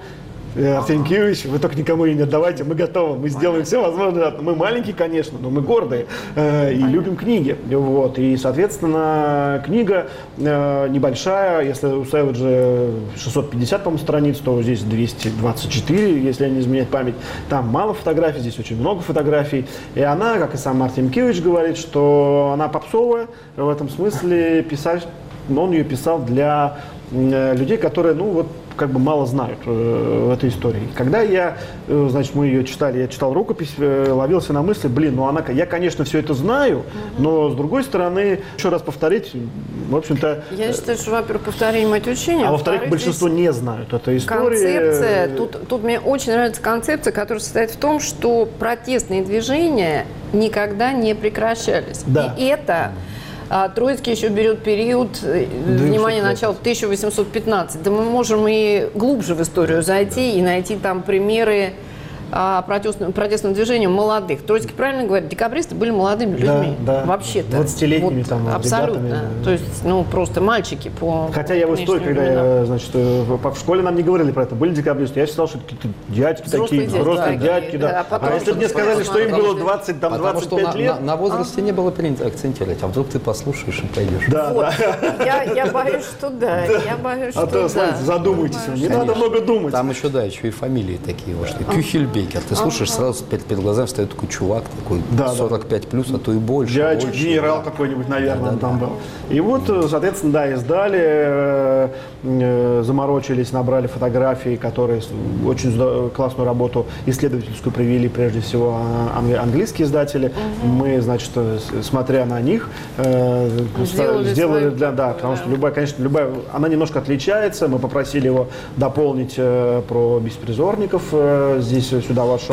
[SPEAKER 4] Артемий Кириллович, вы только никому ее не отдавайте, мы готовы, мы сделаем все возможное. Мы маленькие, конечно, но мы гордые э, и любим книги. Вот. И, соответственно, книга э, небольшая, если у Savage шестьсот пятьдесят, по-моему, страниц, то здесь двести двадцать четыре, если я не изменяю память. Там мало фотографий, здесь очень много фотографий. И она, как и сам Артемий Кириллович говорит, что она попсовая, в этом смысле писать, он ее писал для э, людей, которые, ну, вот, как бы мало знают э, в этой истории. Когда я, э, значит, мы ее читали, я читал рукопись, э, ловился на мысли, блин, ну она, я, конечно, все это знаю, но, с другой стороны, еще раз повторить, в общем-то...
[SPEAKER 2] Я считаю, что, во-первых, повторение мать учения,
[SPEAKER 4] а во-вторых, большинство не знают этой истории.
[SPEAKER 2] Концепция, тут, тут мне очень нравится концепция, которая состоит в том, что протестные движения никогда не прекращались.
[SPEAKER 4] Да.
[SPEAKER 2] И это... А Троицкий еще берет период, внимание, начало тысяча восемьсот пятнадцатого. Да мы можем и глубже в историю зайти и найти там примеры а, протестным, протестным движением молодых. Троицкий правильно говорит, декабристы были молодыми людьми.
[SPEAKER 4] Да, да.
[SPEAKER 2] Вообще-то.
[SPEAKER 4] двадцатилетними
[SPEAKER 2] вот,
[SPEAKER 4] там
[SPEAKER 2] абсолютно.
[SPEAKER 4] ребятами.
[SPEAKER 2] То есть, ну, просто мальчики по...
[SPEAKER 4] Хотя я в истории, когда я, значит, в школе нам не говорили про это, были декабристы, я считал, что это какие-то дядьки
[SPEAKER 2] Взрослые
[SPEAKER 4] такие,
[SPEAKER 2] дядьки,
[SPEAKER 4] взрослые
[SPEAKER 2] да,
[SPEAKER 4] дядьки, да.
[SPEAKER 2] да, а потом
[SPEAKER 4] А если бы мне сказали, что им было двадцать, там,
[SPEAKER 3] Потому
[SPEAKER 4] двадцать
[SPEAKER 3] что
[SPEAKER 4] пять
[SPEAKER 3] на,
[SPEAKER 4] лет...
[SPEAKER 3] на, на возрасте не было принято акцентировать, а вдруг ты послушаешь и пойдешь.
[SPEAKER 4] Да,
[SPEAKER 2] Вот.
[SPEAKER 4] да.
[SPEAKER 2] Я, я боюсь, что да. Я боюсь, что
[SPEAKER 4] А то,
[SPEAKER 2] да.
[SPEAKER 4] смотрите, задумайтесь,
[SPEAKER 2] Я боюсь,
[SPEAKER 4] не
[SPEAKER 2] что-
[SPEAKER 4] надо много думать.
[SPEAKER 3] Там еще, да, еще и фамилии такие вошли. Кюхельбекер. Ты слушаешь, сразу перед, перед глазами встает такой чувак, такой
[SPEAKER 4] Да,
[SPEAKER 3] сорок пять плюс, а то и больше.
[SPEAKER 4] Дядя,
[SPEAKER 3] больше,
[SPEAKER 4] генерал
[SPEAKER 3] да.
[SPEAKER 4] какой-нибудь, наверное,
[SPEAKER 3] Да, да,
[SPEAKER 4] там
[SPEAKER 3] да.
[SPEAKER 4] был. И вот, соответственно, да, издали, э, э, заморочились, набрали фотографии, которые с- очень здо- классную работу исследовательскую провели, прежде всего, а- ан- английские издатели. Мы, значит, э, с- смотря на них, э,
[SPEAKER 2] Сделали
[SPEAKER 4] сделали
[SPEAKER 2] свою
[SPEAKER 4] для, да,
[SPEAKER 2] такую,
[SPEAKER 4] потому
[SPEAKER 2] да.
[SPEAKER 4] что любая, конечно, любая, она немножко отличается. Мы попросили его дополнить э, про беспризорников. Э, здесь э, сюда вошел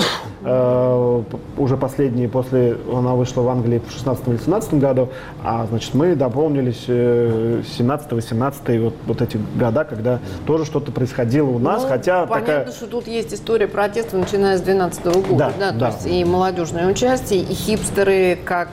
[SPEAKER 4] э, п- уже последний, после она вышла в Англии в шестнадцатом или семнадцатом году, а значит мы дополнились э, семнадцатый-восемнадцатый, вот, вот эти года, когда тоже что-то происходило у нас,
[SPEAKER 2] Ну,
[SPEAKER 4] хотя
[SPEAKER 2] понятно,
[SPEAKER 4] такая...
[SPEAKER 2] что тут есть история протеста, начиная с две тысячи двенадцатого года,
[SPEAKER 4] Да,
[SPEAKER 2] да, то
[SPEAKER 4] да.
[SPEAKER 2] есть и молодежное участие, и хипстеры, как,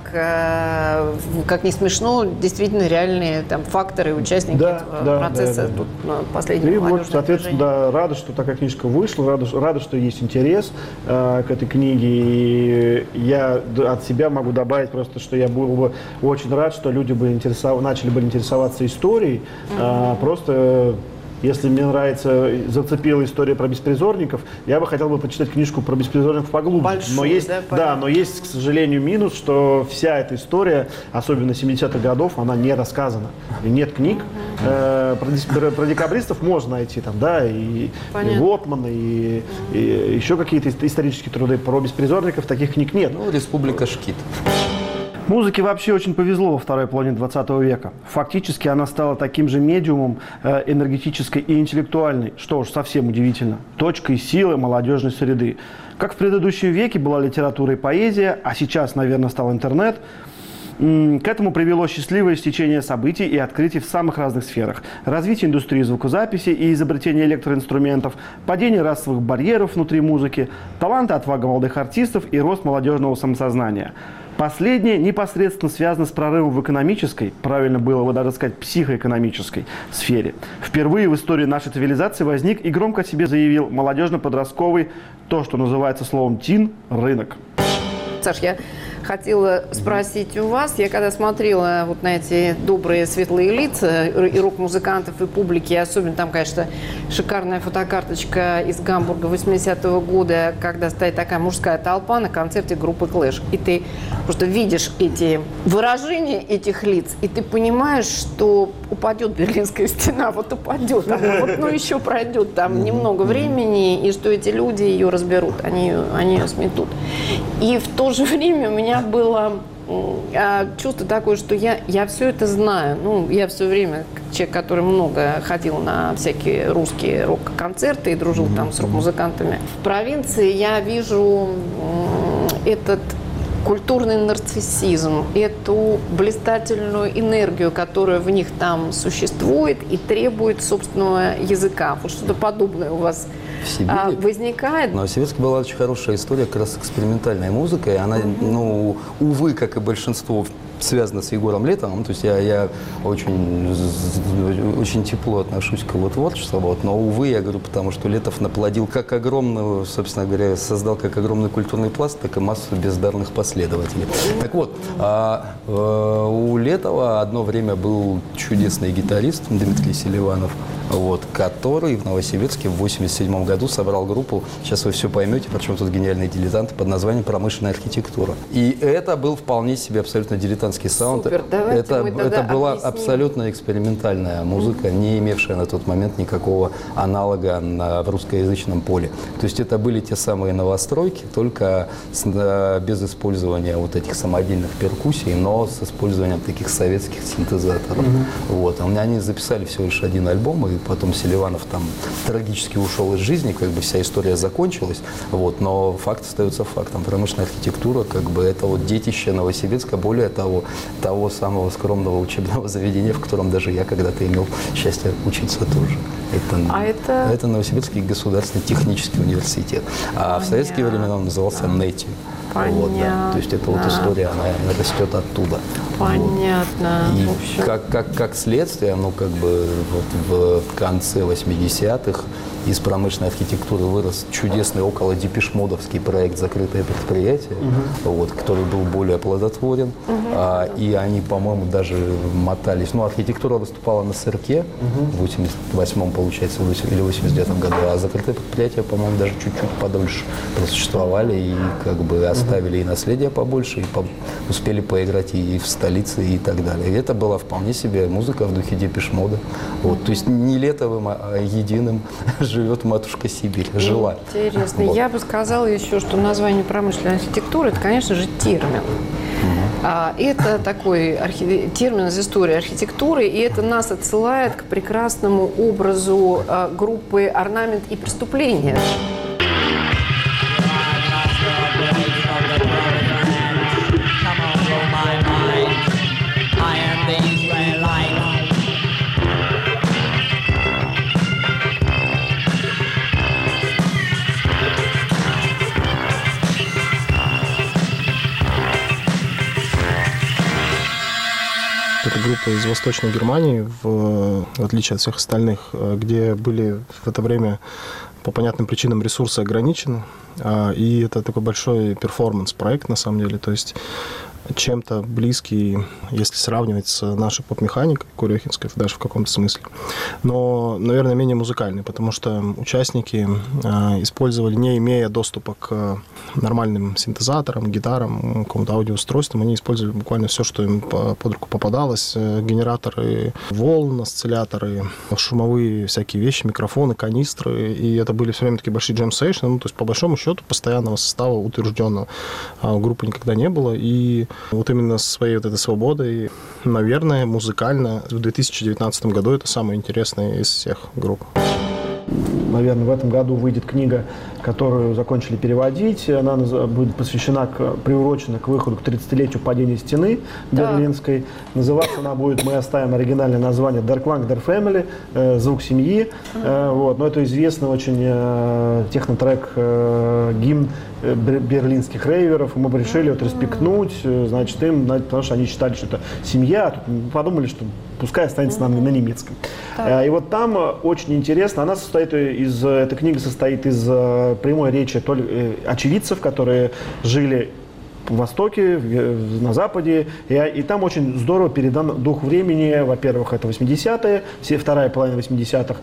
[SPEAKER 2] э, в- как не смешно, действительно реальные там факторы, участники
[SPEAKER 4] Да,
[SPEAKER 2] этого
[SPEAKER 4] да,
[SPEAKER 2] процесса.
[SPEAKER 4] да, да, да.
[SPEAKER 2] Тут ну, последнее
[SPEAKER 4] И вот,
[SPEAKER 2] молодежное
[SPEAKER 4] соответственно,
[SPEAKER 2] движение.
[SPEAKER 4] да, рада, что такая книжка вышла, рада, рада, что есть интерес э, к этой книге. И я д- от себя могу добавить просто, что я был бы очень рад, что люди бы интересов... начали бы интересоваться историей. Э, просто, если мне нравится, зацепила история про беспризорников, я бы хотел бы почитать книжку про беспризорников поглубже.
[SPEAKER 2] Большую,
[SPEAKER 4] но есть,
[SPEAKER 2] да,
[SPEAKER 4] да,
[SPEAKER 2] понятно.
[SPEAKER 4] но есть, к сожалению, минус, что вся эта история, особенно семидесятых годов, она не рассказана. И нет книг. Э, про, дис- про- про декабристов можно найти там, да, и, и
[SPEAKER 2] Понятно.
[SPEAKER 4] Готман, и, и еще какие-то ис- исторические труды. Про беспризорников таких книг нет.
[SPEAKER 3] Ну, Республика Шкит.
[SPEAKER 4] Музыке вообще очень повезло во второй половине двадцатого века. Фактически она стала таким же медиумом э, энергетической и интеллектуальной, что уж совсем удивительно, точкой силы молодежной среды. Как в предыдущем веке была литература и поэзия, а сейчас, наверное, стал интернет, м, к этому привело счастливое стечение событий и открытий в самых разных сферах. Развитие индустрии звукозаписи и изобретение электроинструментов, падение расовых барьеров внутри музыки, талант и отвага молодых артистов и рост молодежного самосознания. Последнее непосредственно связано с прорывом в экономической, правильно было бы даже сказать психоэкономической сфере. Впервые в истории нашей цивилизации возник и громко о себе заявил молодежно-подростковый, то, что называется словом «тин», рынок.
[SPEAKER 2] Саш, я хотела спросить у вас, я когда смотрела вот на эти добрые светлые лица и рок-музыкантов, и публики, особенно там, конечно, шикарная фотокарточка из Гамбурга восьмидесятого года, когда стоит такая мужская толпа на концерте группы Clash. И ты просто видишь эти выражения этих лиц, и ты понимаешь, что упадет Берлинская стена, вот упадет, она вот, ну, еще пройдет там немного времени, и что эти люди ее разберут, они, ее- они ее сметут. И в то же время у меня было м, а, чувство такое, что я, я все это знаю. Ну, я все время как человек, который много ходил на всякие русские рок-концерты и дружил там с рок-музыкантами. В провинции я вижу м, этот культурный нарциссизм, эту блистательную энергию, которая в них там существует и требует собственного языка. Вот что-то подобное у вас
[SPEAKER 3] В Сибири.
[SPEAKER 2] а, возникает.
[SPEAKER 3] В Новосибирске была очень хорошая история как раз с экспериментальной музыкой. Она, ну, увы, как и большинство связано с Егором Летовым. То есть я, я очень, очень тепло отношусь к его творчеству, вот, но, увы, я говорю, потому что Летов наплодил как огромную, собственно говоря, создал как огромный культурный пласт, так и массу бездарных последователей. Так вот, а, а, у Летова одно время был чудесный гитарист Дмитрий Селиванов, вот, который в Новосибирске в восемьдесят седьмом году собрал группу, сейчас вы все поймете, причем тут гениальные дилетанты, под названием «Промышленная архитектура». И это был вполне себе абсолютно дилетантский саунд.
[SPEAKER 2] Супер, давайте
[SPEAKER 3] это,
[SPEAKER 2] мы тогда
[SPEAKER 3] это была
[SPEAKER 2] объясним.
[SPEAKER 3] абсолютно экспериментальная музыка, mm-hmm. не имевшая на тот момент никакого аналога на, в русскоязычном поле. То есть это были те самые новостройки, только с, без использования вот этих самодельных перкуссий, но с использованием таких советских синтезаторов. Mm-hmm. Вот. Они записали всего лишь один альбом, и потом Селиванов там трагически ушел из жизни, как бы вся история закончилась. Вот. Но факт остается фактом. Промышленная архитектура, как бы, это вот детище Новосибирска, более того, того самого скромного учебного заведения, в котором даже я когда-то имел счастье учиться тоже. Это,
[SPEAKER 2] а это...
[SPEAKER 3] это Новосибирский государственный технический университет. А Понятно. В советские времена он назывался НЭТИ. Вот, да. То есть эта вот история, она, она растет оттуда.
[SPEAKER 2] Понятно.
[SPEAKER 3] Вот. И как, как, как следствие, ну, как бы вот в конце восьмидесятых из промышленной архитектуры вырос чудесный около депешмодовский проект «Закрытое предприятие», угу. вот, который был более плодотворен. Угу. А, и они, по-моему, даже мотались. Ну, архитектура выступала на Сырке угу. в восемьдесят восьмом, получается, или восемьдесят девятом году, а «Закрытое предприятие», по-моему, даже чуть-чуть подольше просуществовали и как бы оставили и наследие побольше, и по успели поиграть и в столице, и так далее. И это была вполне себе музыка в духе Депеш-мода. Вот. То есть не Летовым, а единым живет матушка Сибирь, жила.
[SPEAKER 2] Интересно. Вот. Я бы сказала еще, что название промышленной архитектуры – это, конечно же, термин. А, это такой архи... термин из истории архитектуры, и это нас отсылает к прекрасному образу а, группы «Орнамент и преступление».
[SPEAKER 6] Группа из Восточной Германии, в, в отличие от всех остальных, где были в это время по понятным причинам ресурсы ограничены. И это такой большой перформанс-проект на самом деле. То есть чем-то близкий, если сравнивать с нашей поп-механикой Курехинской, даже в каком-то смысле. Но, наверное, менее музыкальный, потому что участники э, использовали, не имея доступа к нормальным синтезаторам, гитарам, какому-то аудиоустройствам, они использовали буквально все, что им под руку попадалось. Генераторы волн, осцилляторы, шумовые всякие вещи, микрофоны, канистры. И это были все время такие большие джем-сейшны. Ну, то есть, по большому счету, постоянного состава утвержденного у группы никогда не было. И вот именно своей вот этой свободой, наверное, музыкально в две тысячи девятнадцатом году это самое интересное из всех групп.
[SPEAKER 4] Наверное, в этом году выйдет книга, которую закончили переводить. Она будет посвящена, к, приурочена к выходу к тридцатилетию падения стены да. Берлинской. Называться она будет, мы оставим оригинальное название «Der Klang der Family», э, «Звук семьи». Э, вот. Но это известный очень э, технотрек, э, гимн берлинских рейверов. Мы бы решили вот респектнуть, значит, им, потому что они считали, что это семья. Тут подумали, что пускай останется на, на немецком. Так. И вот там очень интересно, она состоит из, эта книга состоит из прямой речи очевидцев, которые жили в Востоке, на Западе, и, и там очень здорово передан дух времени. Во-первых, это восьмидесятые, все, вторая половина восьмидесятых,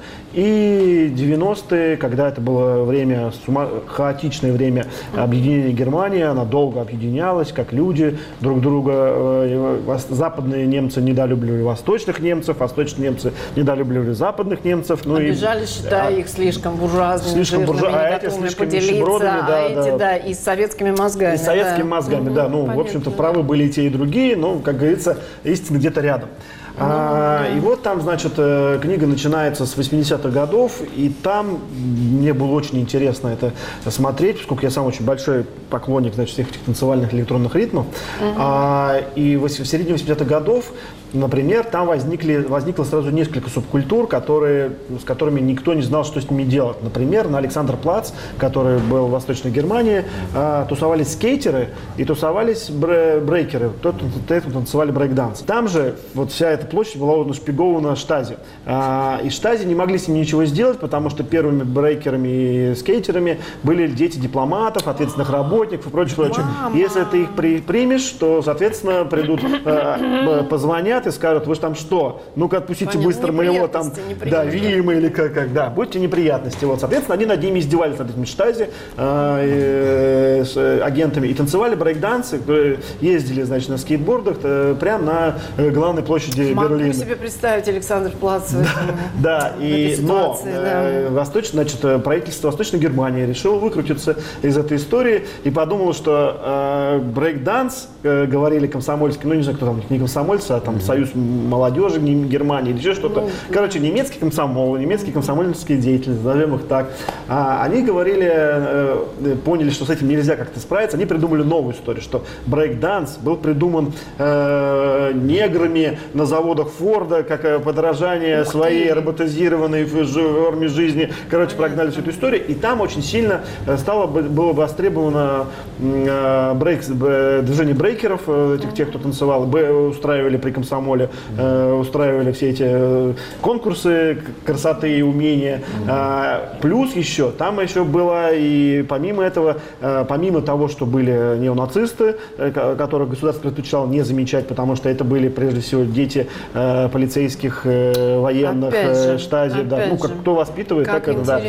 [SPEAKER 4] и девяностые, когда это было время, сума, хаотичное время объединения Германии, она долго объединялась, как люди друг друга. Западные немцы недолюбливали восточных немцев, восточные немцы недолюбливали западных немцев. Ну,
[SPEAKER 2] обижали,
[SPEAKER 4] и,
[SPEAKER 2] считая а, их слишком буржуазными,
[SPEAKER 4] слишком
[SPEAKER 2] жирными,
[SPEAKER 4] буржуа,
[SPEAKER 2] не готовыми поделиться,
[SPEAKER 4] нищебродами, да,
[SPEAKER 2] а эти,
[SPEAKER 4] да.
[SPEAKER 2] да, и с советскими мозгами.
[SPEAKER 4] И с советскими
[SPEAKER 2] да.
[SPEAKER 4] мозгами,
[SPEAKER 2] угу,
[SPEAKER 4] да. Ну,
[SPEAKER 2] понятно,
[SPEAKER 4] в общем-то,
[SPEAKER 2] да.
[SPEAKER 4] правы были и те, и другие, но, как говорится, истина где-то рядом. А, и вот там, значит, э, книга начинается с восьмидесятых годов, и там мне было очень интересно это смотреть, поскольку я сам очень большой поклонник, значит, всех этих танцевальных электронных ритмов. Uh-huh. А, и в, в середине восьмидесятых годов, например, там возникли, возникло сразу несколько субкультур, которые, с которыми никто не знал, что с ними делать. Например, на Александрплац, который был в Восточной Германии, а, тусовались скейтеры и тусовались бре- брейкеры, тот, тот, танцевали брейкданс. Там же вот вся эта площадь была нашпигована Штази. А, и Штази не могли с ними ничего сделать, потому что первыми брейкерами и скейтерами были дети дипломатов, ответственных работников и прочее, прочее. Если ты их при, примешь, то, соответственно, придут, э, позвонят и скажут: вы же там что? Ну-ка отпустите Понятно, быстро моего там, да, Вильяма или как, как, да, будьте неприятности. Вот, соответственно, они над ними издевались, над этими Штази, э, с агентами, и танцевали брейкдансы, ездили, значит, на скейтбордах э, прямо на э, главной площади
[SPEAKER 2] Могу
[SPEAKER 4] Берлина.
[SPEAKER 2] себе представить Александрплац.
[SPEAKER 4] Да, и, но э, Восточ, значит, правительство Восточной Германии решило выкрутиться из этой истории и подумало, что э, брейк-данс, э, говорили комсомольские, ну не знаю, кто там, не комсомольцы, а там mm-hmm. Союз молодежи Германии или еще что-то. Mm-hmm. Короче, немецкий комсомол, немецкие комсомольские деятели, назовем их так. А, они говорили, э, поняли, что с этим нельзя как-то справиться, они придумали новую историю, что брейк-данс был придуман э, неграми на заводах Форда, как подражание своей роботизированной форме жизни. Короче, прогнали всю эту историю, и там очень сильно стало, было востребовано э, брейк, движение брейкеров, этих, тех, кто танцевал, устраивали при комсомоле, э, устраивали все эти конкурсы красоты и умения. А, плюс еще, там еще было и помимо этого, э, помимо того, что были неонацисты, э, которых государство предпочитало не замечать, потому что это были прежде всего дети э, полицейских, э, военных, э, Штази, да, ну как кто воспитывает,
[SPEAKER 2] как
[SPEAKER 4] так это, да.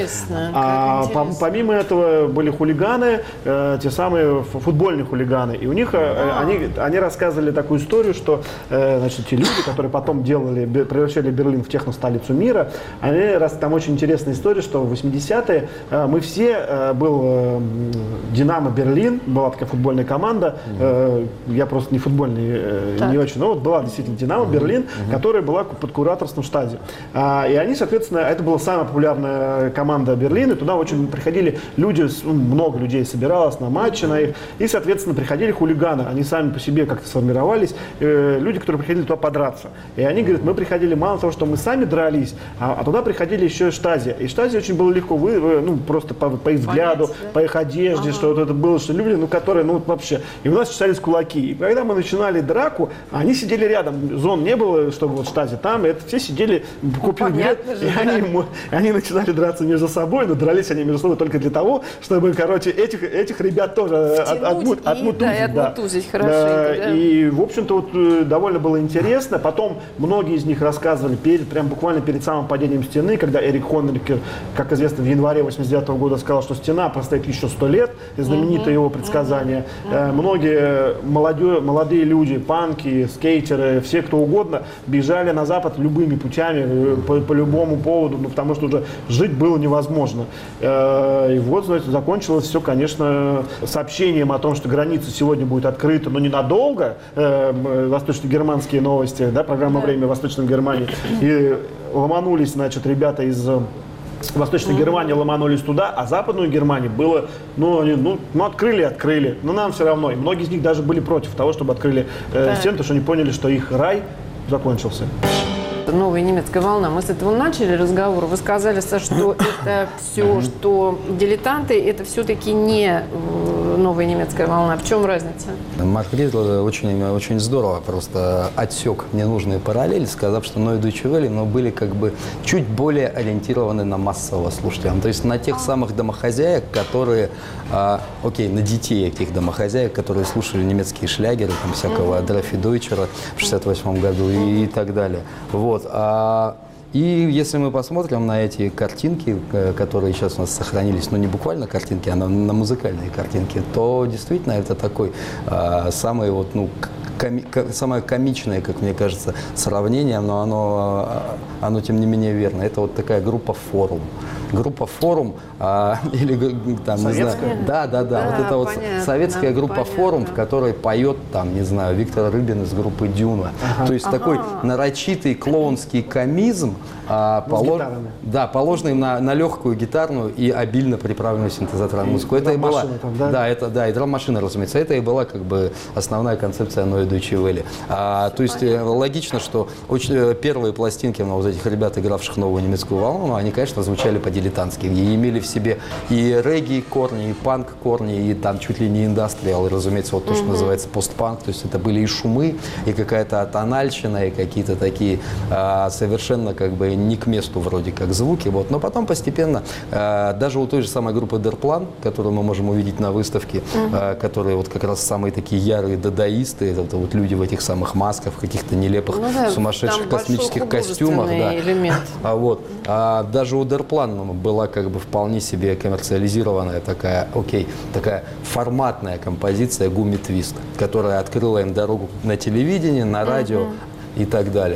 [SPEAKER 4] А по, помимо этого были хулиганы, э, те самые футбольные хулиганы, и у них э, они, они рассказывали такую историю, что э, значит, те люди, которые потом делали, превращали Берлин в техностолицу мира, они, раз, там очень интересная история, что в восьмидесятые э, мы все, э, был э, Динамо Берлин, была такая футбольная команда, э, я просто не футбольный, э, не очень, но вот была действительно Динамо Берлин, mm-hmm. которая была под кураторством Штази. А, и они, соответственно, это была самая популярная команда Берлина, туда очень приходили люди, много людей собиралось на матчи на их, и, соответственно, приходили хулиганы, они сами по себе как-то сформировались, э, люди, которые приходили туда подраться. И они говорят, мы приходили мало того, что мы сами дрались, а, а туда приходили еще и Штази. И Штази очень было легко, вы, вы, ну, просто по, по их взгляду, понять, да? По их одежде, ага. что вот это было, что люди, ну, которые, ну, вообще. И у нас чесались кулаки. И когда мы начинали драку, они сидели рядом, зон не было, чтобы вот Штази там, это все сидели, купили ну, билет, же, и да. они, они начинали драться между собой, но дрались они между собой только для того, чтобы, короче, этих, этих ребят тоже от, отмут, отмутузить. Да, и
[SPEAKER 2] отмутузить, да. Хорошо.
[SPEAKER 4] Да, да. И, в общем-то, вот довольно было интересно. Потом многие из них рассказывали, перед, прям буквально перед самым падением стены, когда Эрик Хонекер, как известно, в январе восемьдесят девятого года сказал, что стена простоит еще сто лет, знаменитое его предсказание. Uh-huh. Многие молодые, молодые люди, панки, скейтеры, все кто угодно, бежали на Запад любыми путями, по, по любому поводу, ну, потому что уже жить было невозможно. И вот, знаете, закончилось все, конечно, сообщением о том, что граница сегодня будет открыта, но ненадолго. Восточно-германские новости, да, программа «Время» в Восточной Германии. И ломанулись, значит, ребята из Восточной Германии ломанулись туда, а Западную Германию было, ну, они, ну, ну, открыли, открыли, но нам все равно. И многие из них даже были против того, чтобы открыли э, стену, потому что они поняли, что их рай закончился.
[SPEAKER 2] Новая немецкая волна. Мы с этого начали разговор. Вы сказали, Саша, что это все, что дилетанты, это все-таки не новая немецкая волна. В чем разница?
[SPEAKER 3] Марк Ридл очень, очень здорово просто отсек ненужные параллели, сказав, что Neue Deutsche Welle, но были как бы чуть более ориентированы на массового слушателя. То есть на тех самых домохозяек, которые, а, окей, на детей этих домохозяек, которые слушали немецкие шлягеры, там всякого mm-hmm. Драфи Дойчера в шестьдесят восьмом году и, и так далее. Вот. А, и если мы посмотрим на эти картинки, которые сейчас у нас сохранились, ну не буквально картинки, а на, на музыкальные картинки, то действительно это такой а, самый вот, ну, коми, самое комичное, как мне кажется, сравнение, но оно, оно тем не менее верно. Это вот такая группа «Форум». группа «Форум», а, или там, не знаю, да, да, да,
[SPEAKER 2] Да,
[SPEAKER 3] вот это вот
[SPEAKER 2] понятно,
[SPEAKER 3] советская группа
[SPEAKER 2] понятно.
[SPEAKER 3] «Форум», в которой поет, там, не знаю, Виктор Рыбин из группы «Дюна». Ага. То есть ага. такой нарочитый клоунский комизм, а,
[SPEAKER 4] ну,
[SPEAKER 3] полож... да, положенный на, на легкую гитарную и обильно приправленную синтезаторную музыку. Это и была, там, да? Да, это, да, и драм-машина, разумеется. Это и была как бы основная концепция Neue Deutsche Welle. А, то есть понятно. Логично, что очень, первые пластинки ну, вот этих ребят, игравших новую немецкую волну, они, конечно, звучали по-дилетантски. И имели в себе и регги корни, и панк корни, и там чуть ли не индастриал, и, разумеется, вот то, что mm-hmm. называется постпанк. То есть это были и шумы, и какая-то атональщина, и какие-то такие а, совершенно как бы не к месту вроде как звуки. Вот. Но потом постепенно, а, даже у той же самой группы Der Plan, которую мы можем увидеть на выставке, mm-hmm. а, которые вот как раз самые такие ярые дадаисты, это, это вот люди в этих самых масках, в каких-то нелепых, ну, да, сумасшедших космических костюмах. Да. А, вот. а даже у Der Plan была как бы вполне себе коммерциализированная такая, окей, такая форматная композиция «Гумми-твист», которая открыла им дорогу на телевидении, на радио mm-hmm. и так далее.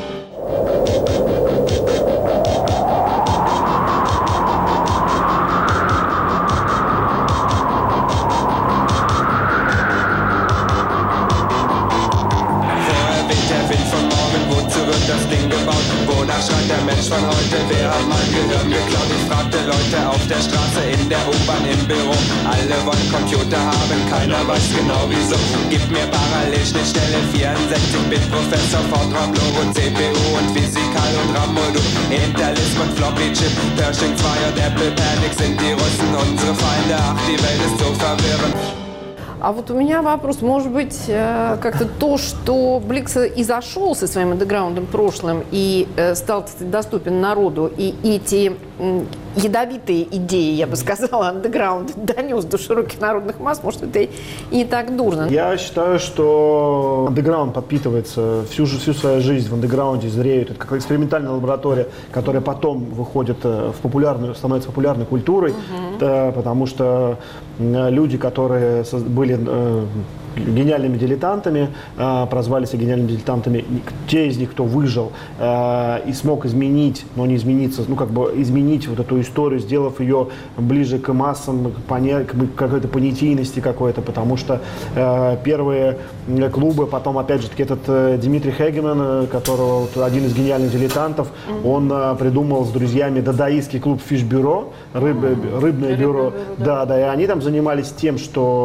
[SPEAKER 7] Von heute, wer hat mein Gehirn geklaut? Ich fragte Leute auf der Straße, in der U-Bahn, im Büro. Alle wollen Computer haben, keiner weiß genau wieso. Gib mir Parallelschnittstelle, vierundsechzig Bit, Professor, Fortran, Logo, C P U und Physikal und RAM-Modul. Interlisp und Floppy-Chip, Pershing zwei und Apple Panic sind die Russen unsere Feinde. Ach, die Welt ist so verwirrend.
[SPEAKER 2] А вот у меня вопрос, может быть, как-то то, что Бликс и зашел со своим андеграундным прошлым и стал доступен народу, и эти ядовитые идеи, я бы сказала, андеграунд донес до широких народных масс, может, это и не так дурно.
[SPEAKER 4] Я считаю, что андеграунд подпитывается всю, всю свою жизнь в андеграунде, зреет. Это как экспериментальная лаборатория, которая потом выходит в популярную, становится популярной культурой, угу. да, потому что люди, которые были гениальными дилетантами, э, прозвали себя гениальными дилетантами, те из них, кто выжил э, и смог изменить, но не измениться, ну как бы изменить вот эту историю, сделав ее ближе к массам, к, поня- к какой-то понятийности какой-то, потому что э, первые клубы, потом опять же таки этот э, Дмитрий Хегеман, которого вот, один из гениальных дилетантов, mm-hmm. он э, придумал с друзьями дадаистский клуб Фиш-бюро, рыб, mm-hmm. рыбное бюро, бюро да. да, да, и они там занимались тем,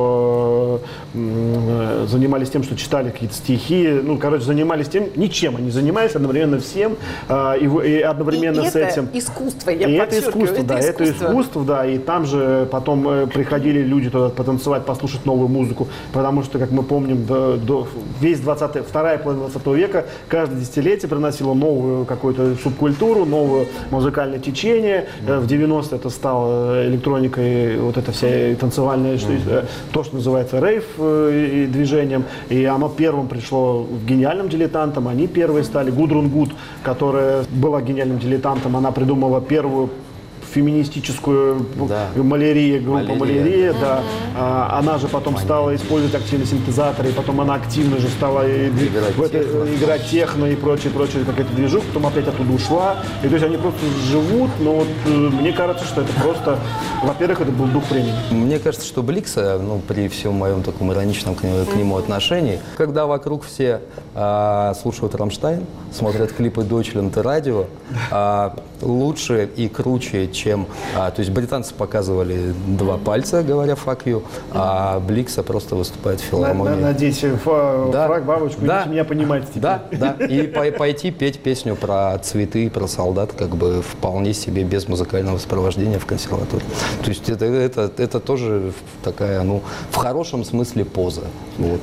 [SPEAKER 4] что э, занимались тем, что читали какие-то стихи, ну, короче, занимались тем, ничем они занимались, одновременно всем, э, и, и одновременно
[SPEAKER 2] и
[SPEAKER 4] с этим.
[SPEAKER 2] Это искусство, я
[SPEAKER 4] и
[SPEAKER 2] подчеркиваю,
[SPEAKER 4] это искусство,
[SPEAKER 2] это
[SPEAKER 4] да,
[SPEAKER 2] искусство.
[SPEAKER 4] это искусство, да, и там же потом э, приходили люди туда потанцевать, послушать новую музыку, потому что, как мы помним, до, до, весь двадцатый, вторая половина двадцатого века, каждое десятилетие приносило новую какую-то субкультуру, новое музыкальное течение. Э, в девяностые это стало электроникой, вот это вся танцевальная, что, э, то, что называется рейв, э, и движением, и оно первым пришло в гениальным дилетантам, они первые стали. Гудрун Гуд, которая была гениальным дилетантом, она придумала первую феминистическую да. малярию, группу малярия, да. А, она же потом Понятно. стала использовать активно синтезаторы, и потом она активно же стала играть, в это, техно. играть техно и прочее, прочее, какая-то движуха, потом опять оттуда ушла. И то есть они просто живут, но вот мне кажется, что это просто, во-первых, это был дух времени.
[SPEAKER 3] Мне кажется, что Бликса, ну, при всем моем таком ироничном к нему, к нему отношении, когда вокруг все а, слушают Рамштайн, смотрят клипы Deutschland и радио, а, лучше и круче, чем... А, то есть британцы показывали два пальца, говоря «fuck you», а Бликса просто выступает в филармонии.
[SPEAKER 4] Надеть фраг,
[SPEAKER 3] да.
[SPEAKER 4] бабочку,
[SPEAKER 3] да.
[SPEAKER 4] идите меня понимать теперь.
[SPEAKER 3] Да, да. И пойти петь песню про цветы, про солдат, как бы вполне себе без музыкального сопровождения в консерватории. То есть это, это, это тоже такая, ну, в хорошем смысле поза. Вот.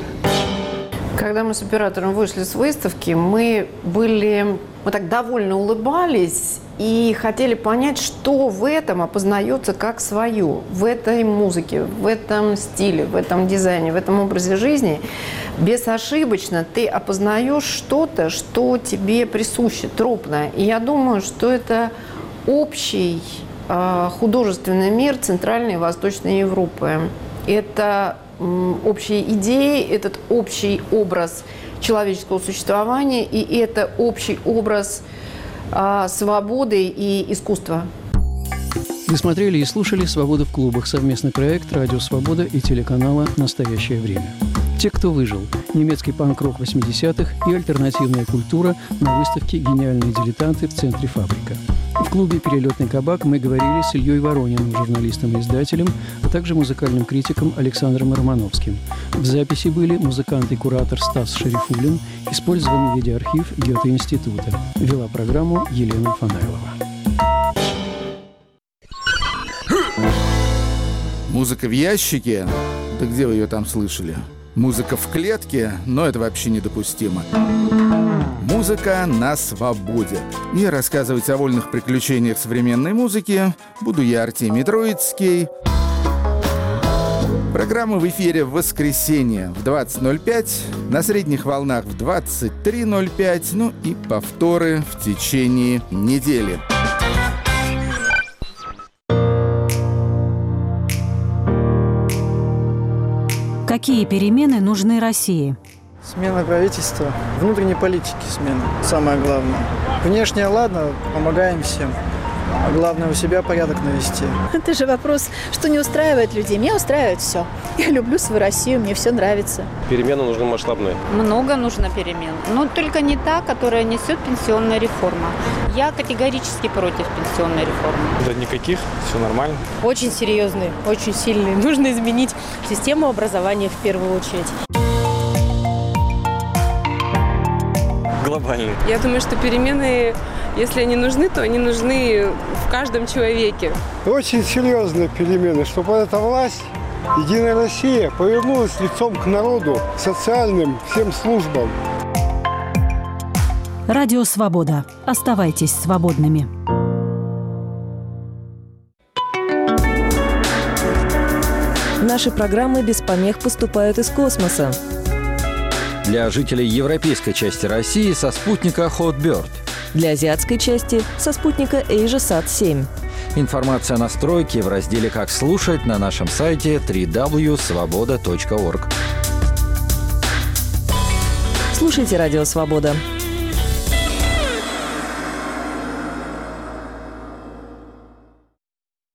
[SPEAKER 2] Когда мы с оператором вышли с выставки, мы были, мы так довольно улыбались и хотели понять, что в этом опознается как свое, в этой музыке, в этом стиле, в этом дизайне, в этом образе жизни. Безошибочно ты опознаешь что-то, что тебе присуще, тропное. И я думаю, что это общий э, художественный мир Центральной и Восточной Европы. Это общие идеи, этот общий образ человеческого существования, и это общий образ а, свободы и искусства.
[SPEAKER 1] Вы смотрели и слушали «Свобода в клубах» — совместный проект «Радио Свобода» и телеканала «Настоящее время». «Те, кто выжил» – немецкий панк-рок восьмидесятых и альтернативная культура на выставке «Гениальные дилетанты» в центре «Фабрика». В клубе «Перелетный кабак» мы говорили с Ильей Ворониным, журналистом и издателем, а также музыкальным критиком Александром Романовским. В записи были музыкант и куратор Стас Шарифуллин, использованный видеоархив Гёте-института. Вела программу Елена Фанайлова.
[SPEAKER 8] Музыка в ящике? Да где вы ее там слышали? Музыка в клетке? Но это вообще недопустимо. Музыка на свободе. И рассказывать о вольных приключениях современной музыки буду я, Артемий Троицкий. Программа в эфире в воскресенье в двадцать ноль пять, на средних волнах в двадцать три ноль пять, ну и повторы в течение недели.
[SPEAKER 9] Какие перемены нужны России?
[SPEAKER 10] Смена правительства, внутренней политики смена, самое главное. Внешне, ладно, помогаем всем. А главное, у себя порядок навести.
[SPEAKER 11] Это же вопрос, что не устраивает людей. Меня устраивает все. Я люблю свою Россию, мне все нравится.
[SPEAKER 12] Перемены нужны масштабные.
[SPEAKER 13] Много нужно перемен, но только не та, которая несет пенсионная реформа. Я категорически против пенсионной реформы.
[SPEAKER 12] Да никаких, все нормально.
[SPEAKER 14] Очень серьезные, очень сильные. Нужно изменить систему образования в первую очередь.
[SPEAKER 12] Глобальные.
[SPEAKER 15] Я думаю, что перемены, если они нужны, то они нужны в каждом человеке.
[SPEAKER 16] Очень серьезные перемены, чтобы эта власть, Единая Россия, повернулась лицом к народу, к социальным всем службам.
[SPEAKER 9] Радио «Свобода». Оставайтесь свободными.
[SPEAKER 17] Наши программы без помех поступают из космоса.
[SPEAKER 18] Для жителей европейской части России со спутника Hotbird.
[SPEAKER 17] Для азиатской части со спутника AsiaSat семь.
[SPEAKER 18] Информация о настройке в разделе «Как слушать» на нашем сайте дабл-ю дабл ю дабл ю точка свобода точка орг.
[SPEAKER 17] Слушайте «Радио Свобода».